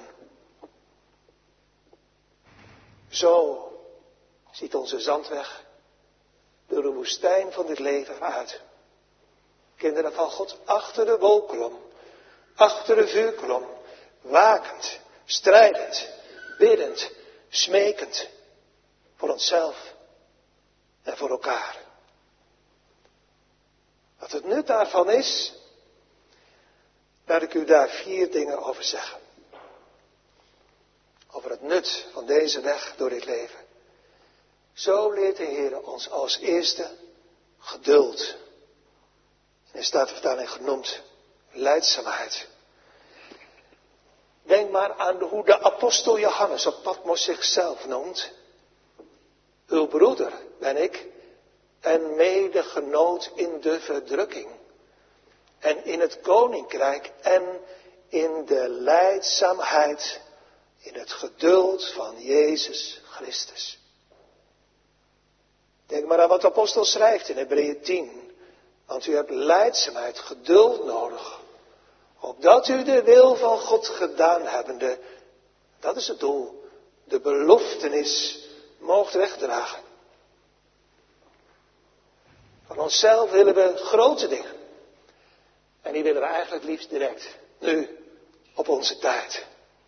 Speaker 1: Zo ziet onze zandweg door de woestijn van dit leven uit. Kinderen van God, achter de wolkolom, achter de vuurkolom, wakend, strijdend, biddend, smekend, voor onszelf en voor elkaar. Wat het nut daarvan is, laat ik u daar vier dingen over zeggen. Over het nut van deze weg door dit leven. Zo leert de Heer ons als eerste geduld. En in Statenvertaling genoemd lijdzaamheid. Denk maar aan hoe de apostel Johannes op Patmos zichzelf noemt. Uw broeder ben ik en medegenoot in de verdrukking. En in het koninkrijk en in de lijdzaamheid, in het geduld van Jezus Christus. Denk maar aan wat de apostel schrijft in Hebreeën tien. Want u hebt lijdzaamheid, geduld nodig. Opdat u de wil van God gedaan hebbende, dat is het doel, de beloftenis moogt wegdragen. Van onszelf willen we grote dingen. En die willen we eigenlijk liefst direct, nu, op onze tijd.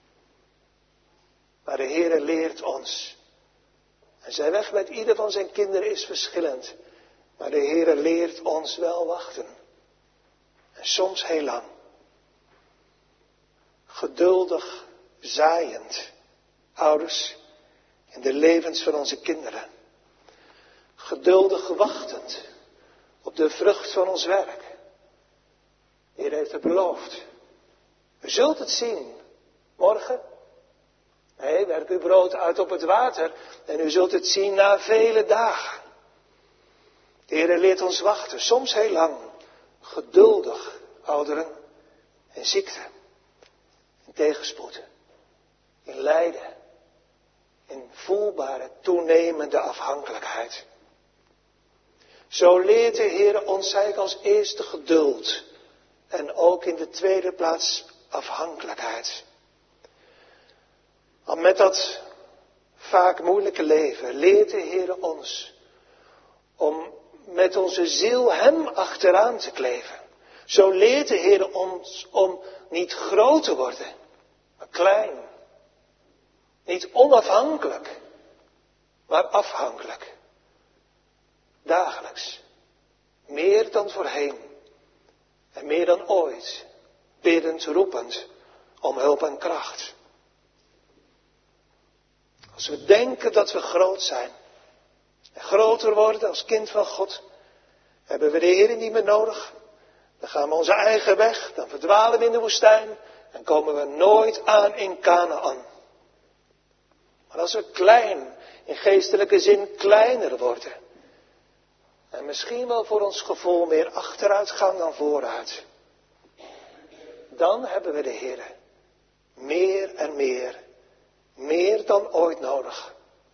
Speaker 1: Maar de Heere leert ons. En zijn weg met ieder van zijn kinderen is verschillend. Maar de Heere leert ons wel wachten. En soms heel lang. Geduldig zaaiend. Ouders, in de levens van onze kinderen. Geduldig wachtend op de vrucht van ons werk. De Heer heeft het beloofd. U zult het zien. Morgen. Nee, werp uw brood uit op het water. En u zult het zien na vele dagen. De Heer leert ons wachten. Soms heel lang. Geduldig. Ouderen. In ziekte. In tegenspoed. In lijden. In voelbare toenemende afhankelijkheid. Zo leert de Heer ons eigenlijk als eerste geduld. En ook in de tweede plaats afhankelijkheid. Want met dat vaak moeilijke leven leert de Heer ons om met onze ziel hem achteraan te kleven. Zo leert de Heer ons om niet groot te worden, maar klein. Niet onafhankelijk, maar afhankelijk. Dagelijks. Meer dan voorheen. En meer dan ooit. Biddend, roepend om hulp en kracht. Als we denken dat we groot zijn. En groter worden als kind van God. Hebben we de Heer niet meer nodig. Dan gaan we onze eigen weg. Dan verdwalen we in de woestijn. En komen we nooit aan in Kanaan. Maar als we klein, in geestelijke zin kleiner worden. En misschien wel voor ons gevoel meer achteruit gaan dan vooruit. Dan hebben we de Heer meer en meer, meer dan ooit nodig.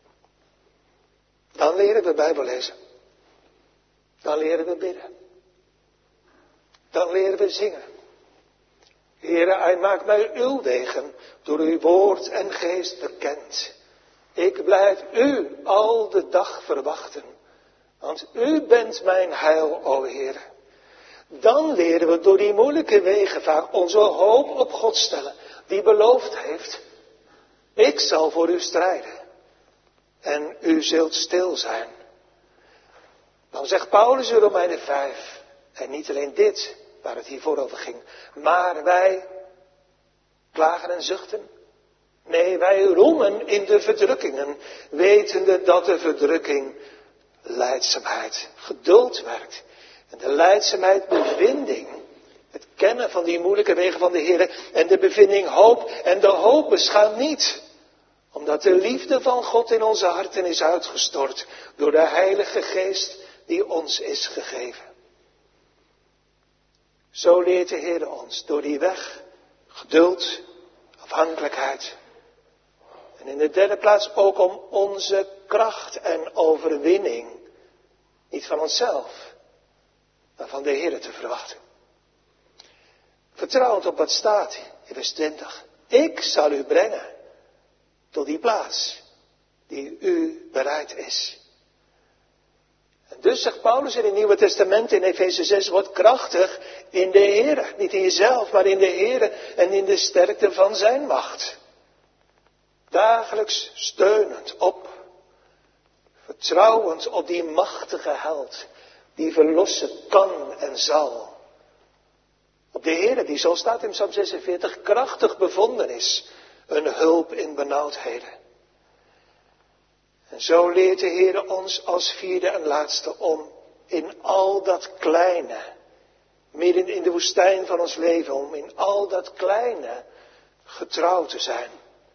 Speaker 1: Dan leren we Bijbel lezen. Dan leren we bidden. Dan leren we zingen. Heere, hij maakt mij uw wegen door uw woord en geest bekend. Ik blijf u al de dag verwachten. Want u bent mijn heil, o Heer. Dan leren we door die moeilijke wegen vaak onze hoop op God stellen. Die beloofd heeft. Ik zal voor u strijden. En u zult stil zijn. Dan zegt Paulus in Romeinen vijf. En niet alleen dit, waar het hiervoor over ging. Maar wij klagen en zuchten. Nee, wij roemen in de verdrukkingen. Wetende dat de verdrukking lijdzaamheid, geduld werkt. En de lijdzaamheid bevinding. Het kennen van die moeilijke wegen van de Heer. En de bevinding hoop. En de hoop beschaamt niet. Omdat de liefde van God in onze harten is uitgestort. Door de Heilige Geest die ons is gegeven. Zo leert de Heer ons door die weg. Geduld, afhankelijkheid. En in de derde plaats ook om onze kracht en overwinning. Niet van onszelf, maar van de Heer te verwachten. Vertrouwend op wat staat in vers twintig. Ik zal u brengen tot die plaats die u bereid is. En dus zegt Paulus in het Nieuwe Testament in Efeze zes, word krachtig in de Heer. Niet in jezelf, maar in de Heer en in de sterkte van zijn macht. Dagelijks steunend op, vertrouwend op die machtige held, die verlossen kan en zal. Op de Heer die, zo staat in Psalm zesenveertig, krachtig bevonden is, een hulp in benauwdheden. En zo leert de Heer ons als vierde en laatste om in al dat kleine, midden in de woestijn van ons leven, om in al dat kleine getrouw te zijn.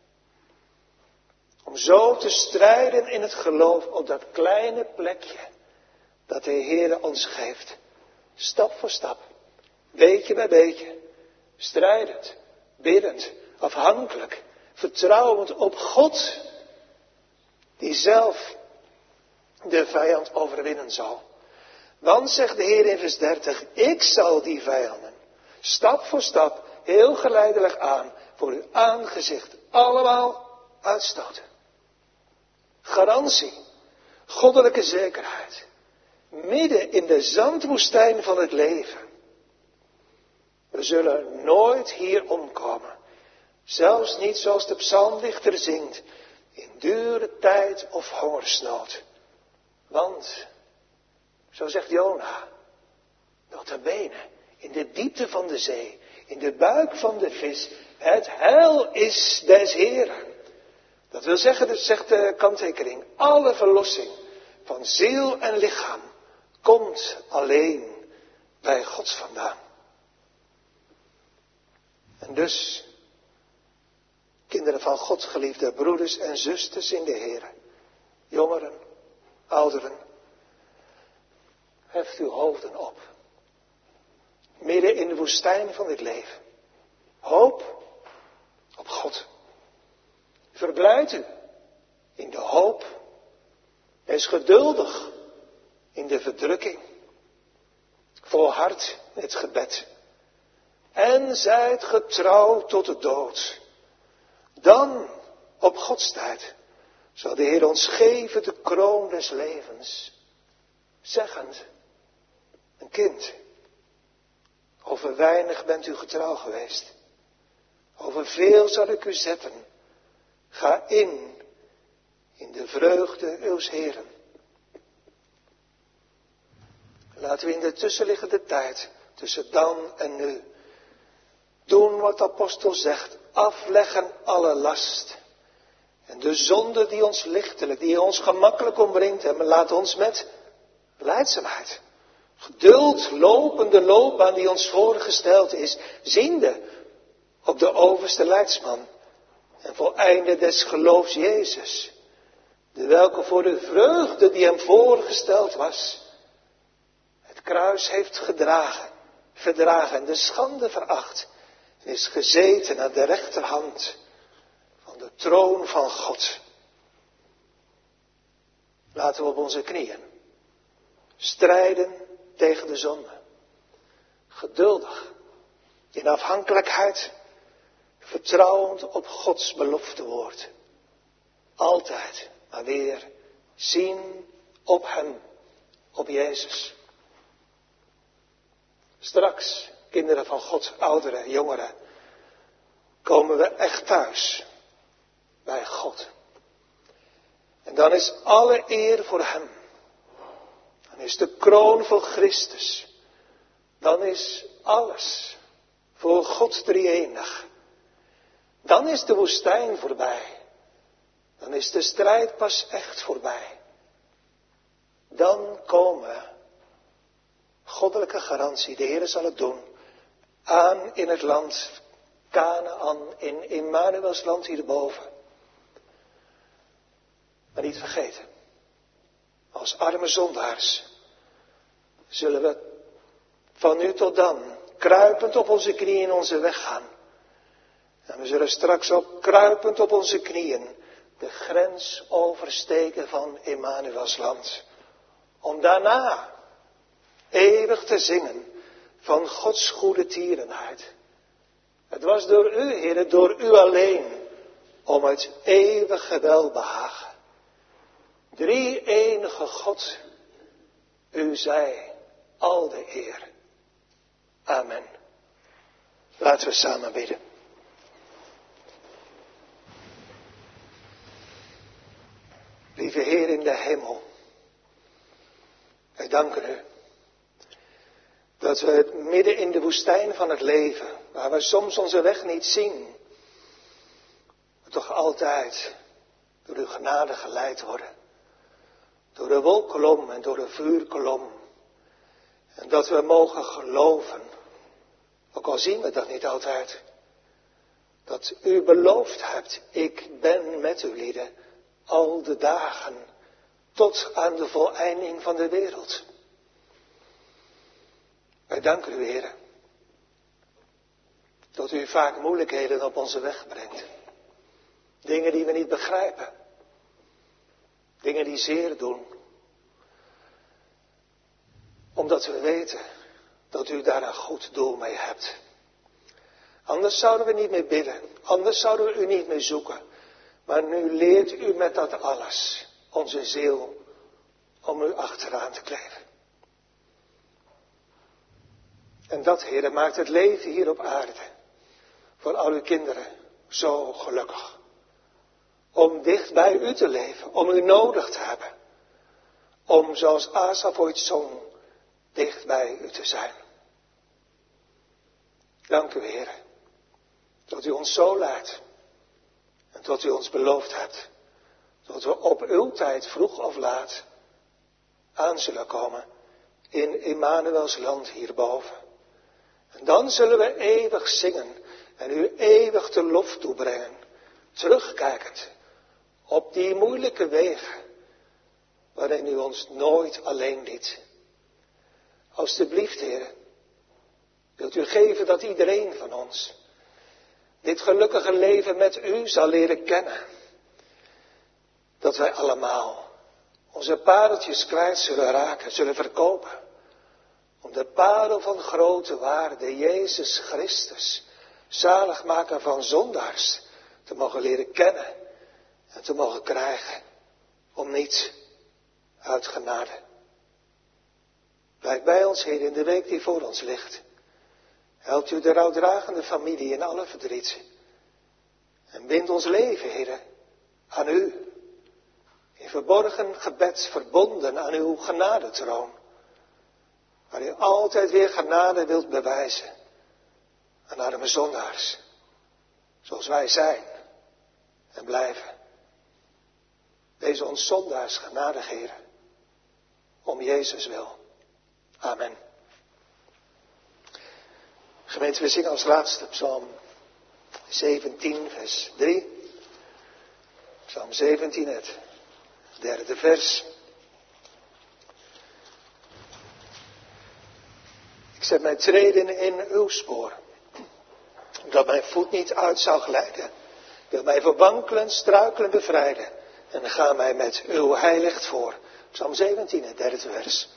Speaker 1: Om zo te strijden in het geloof op dat kleine plekje dat de Heer ons geeft. Stap voor stap, beetje bij beetje, strijdend, biddend, afhankelijk, vertrouwend op God, die zelf de vijand overwinnen zal. Dan zegt de Heer in vers dertig, ik zal die vijanden stap voor stap, heel geleidelijk aan, voor uw aangezicht allemaal uitstoten. Garantie, goddelijke zekerheid, midden in de zandwoestijn van het leven. We zullen nooit hier omkomen, zelfs niet zoals de psalmdichter zingt, in dure tijd of hongersnood. Want, zo zegt Jona, nota bene, in de diepte van de zee, in de buik van de vis, het heil is des Heeren. Dat wil zeggen, dat zegt de kanttekening, alle verlossing van ziel en lichaam komt alleen bij God vandaan. En dus, kinderen van God, geliefde broeders en zusters in de Heer, jongeren, ouderen, heft uw hoofden op. Midden in de woestijn van dit leven. Hoop op God. Verblijd u in de hoop. Wees geduldig in de verdrukking. Volhard het gebed. En zijt getrouw tot de dood. Dan, op Gods tijd, zal de Heer ons geven de kroon des levens. Zeggend, een kind, over weinig bent u getrouw geweest. Over veel zal ik u zetten. Ga in, in de vreugde uws Heeren. Laten we in de tussenliggende tijd, tussen dan en nu, doen wat de apostel zegt, afleggen alle last. En de zonde die ons lichtelijk, die ons gemakkelijk omringt, en laat ons met lijdzaamheid, geduld lopen de loopbaan die ons voorgesteld is, ziende op de overste leidsman en voleinde des geloofs Jezus, de welke voor de vreugde die hem voorgesteld was, het kruis heeft gedragen, verdragen en de schande veracht, en is gezeten aan de rechterhand van de troon van God. Laten we op onze knieën strijden tegen de zonde. Geduldig, in afhankelijkheid, vertrouwend op Gods belofte woord. Altijd, maar weer zien op hem, op Jezus. Straks, kinderen van God, ouderen, jongeren, komen we echt thuis bij God. En dan is alle eer voor hem. Dan is de kroon voor Christus. Dan is alles voor God drie-enig. Dan is de woestijn voorbij. Dan is de strijd pas echt voorbij. Dan komen, goddelijke garantie, de Heer zal het doen, aan in het land Kanaan, in Immanuels land hierboven. Maar niet vergeten, als arme zondaars zullen we van nu tot dan kruipend op onze knieën onze weg gaan. En we zullen straks ook kruipend op onze knieën de grens oversteken van Immanuels land. Om daarna eeuwig te zingen van Gods goede tierenheid. Het was door u, Heer, door u alleen, om het eeuwige welbehagen. Drie enige God, u zij al de eer. Amen. Laten we samen bidden. Lieve Heer in de hemel, wij danken u dat we het midden in de woestijn van het leven, waar we soms onze weg niet zien, maar toch altijd door uw genade geleid worden. Door de wolkolom en door de vuurkolom. En dat we mogen geloven, ook al zien we dat niet altijd, dat u beloofd hebt, ik ben met u lieden, al de dagen, tot aan de voleinding van de wereld. Wij danken u, Heer, dat u vaak moeilijkheden op onze weg brengt. Dingen die we niet begrijpen. Dingen die zeer doen. Omdat we weten dat u daar een goed doel mee hebt. Anders zouden we niet meer bidden. Anders zouden we u niet meer zoeken. Maar nu leert u met dat alles onze ziel om u achteraan te kleven. En dat, Heer, maakt het leven hier op aarde voor al uw kinderen zo gelukkig. Om dicht bij u te leven, om u nodig te hebben. Om, zoals Asaf ooit zong, dicht bij u te zijn. Dank u, Heer, dat u ons zo leidt. En dat u ons beloofd hebt, dat we op uw tijd, vroeg of laat, aan zullen komen in Immanuels land hierboven. En dan zullen we eeuwig zingen en u eeuwig de lof toebrengen, terugkijkend op die moeilijke wegen, waarin u ons nooit alleen liet. Alsjeblieft, Heer, wilt u geven dat iedereen van ons dit gelukkige leven met u zal leren kennen. Dat wij allemaal onze pareltjes kwijt zullen raken, zullen verkopen. Om de parel van grote waarde, Jezus Christus, zaligmaker van zondaars, te mogen leren kennen en te mogen krijgen. Om niets uit genade. Blijf bij ons, Heer, in de week die voor ons ligt. Helpt u de rouwdragende familie in alle verdriet. En bind ons leven, Heer, aan u. In verborgen gebed verbonden aan uw genadetroon. Waar u altijd weer genade wilt bewijzen. Aan arme zondaars. Zoals wij zijn en blijven. Wees ons zondaars genadig, Heer. Om Jezus wil. Amen. Gemeente, we zingen als laatste Psalm zeventien, vers drie. Psalm zeventien, het derde vers. Ik zet mijn treden in uw spoor, dat mijn voet niet uit zou glijden. Wil mij voor wankelen, struikelen bevrijden. En ga mij met uw heiligt voor. Psalm zeventien, het derde vers.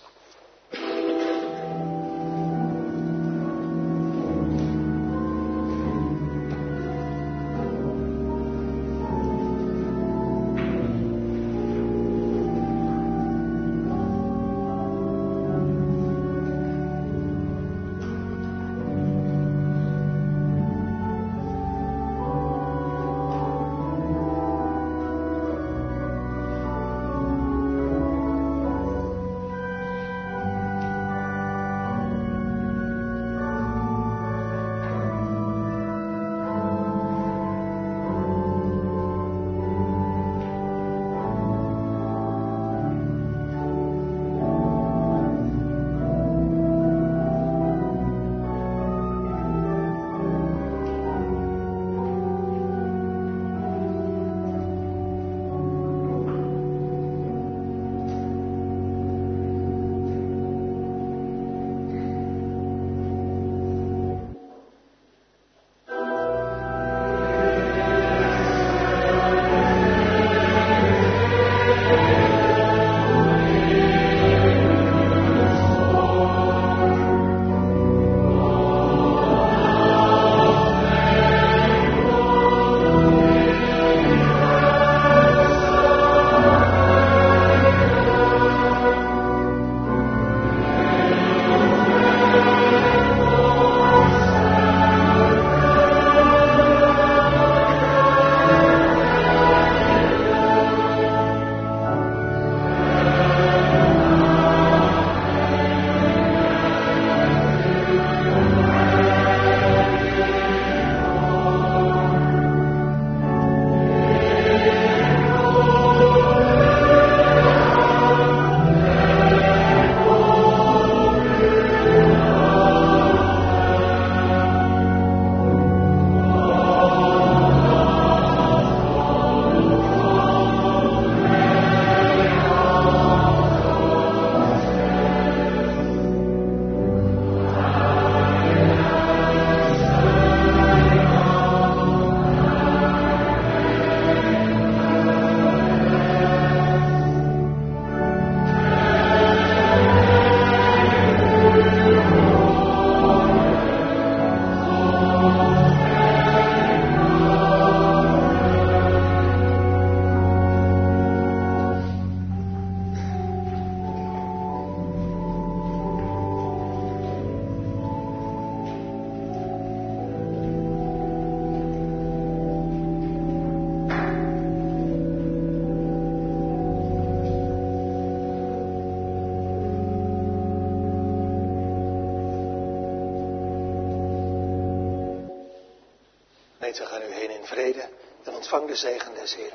Speaker 1: We gaan u heen in vrede en ontvang de zegen des Heeren.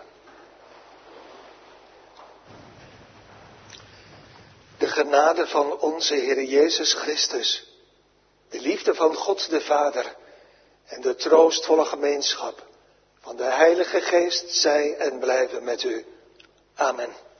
Speaker 1: De genade van onze Heer Jezus Christus, de liefde van God de Vader en de troostvolle gemeenschap van de Heilige Geest zij en blijven met u. Amen.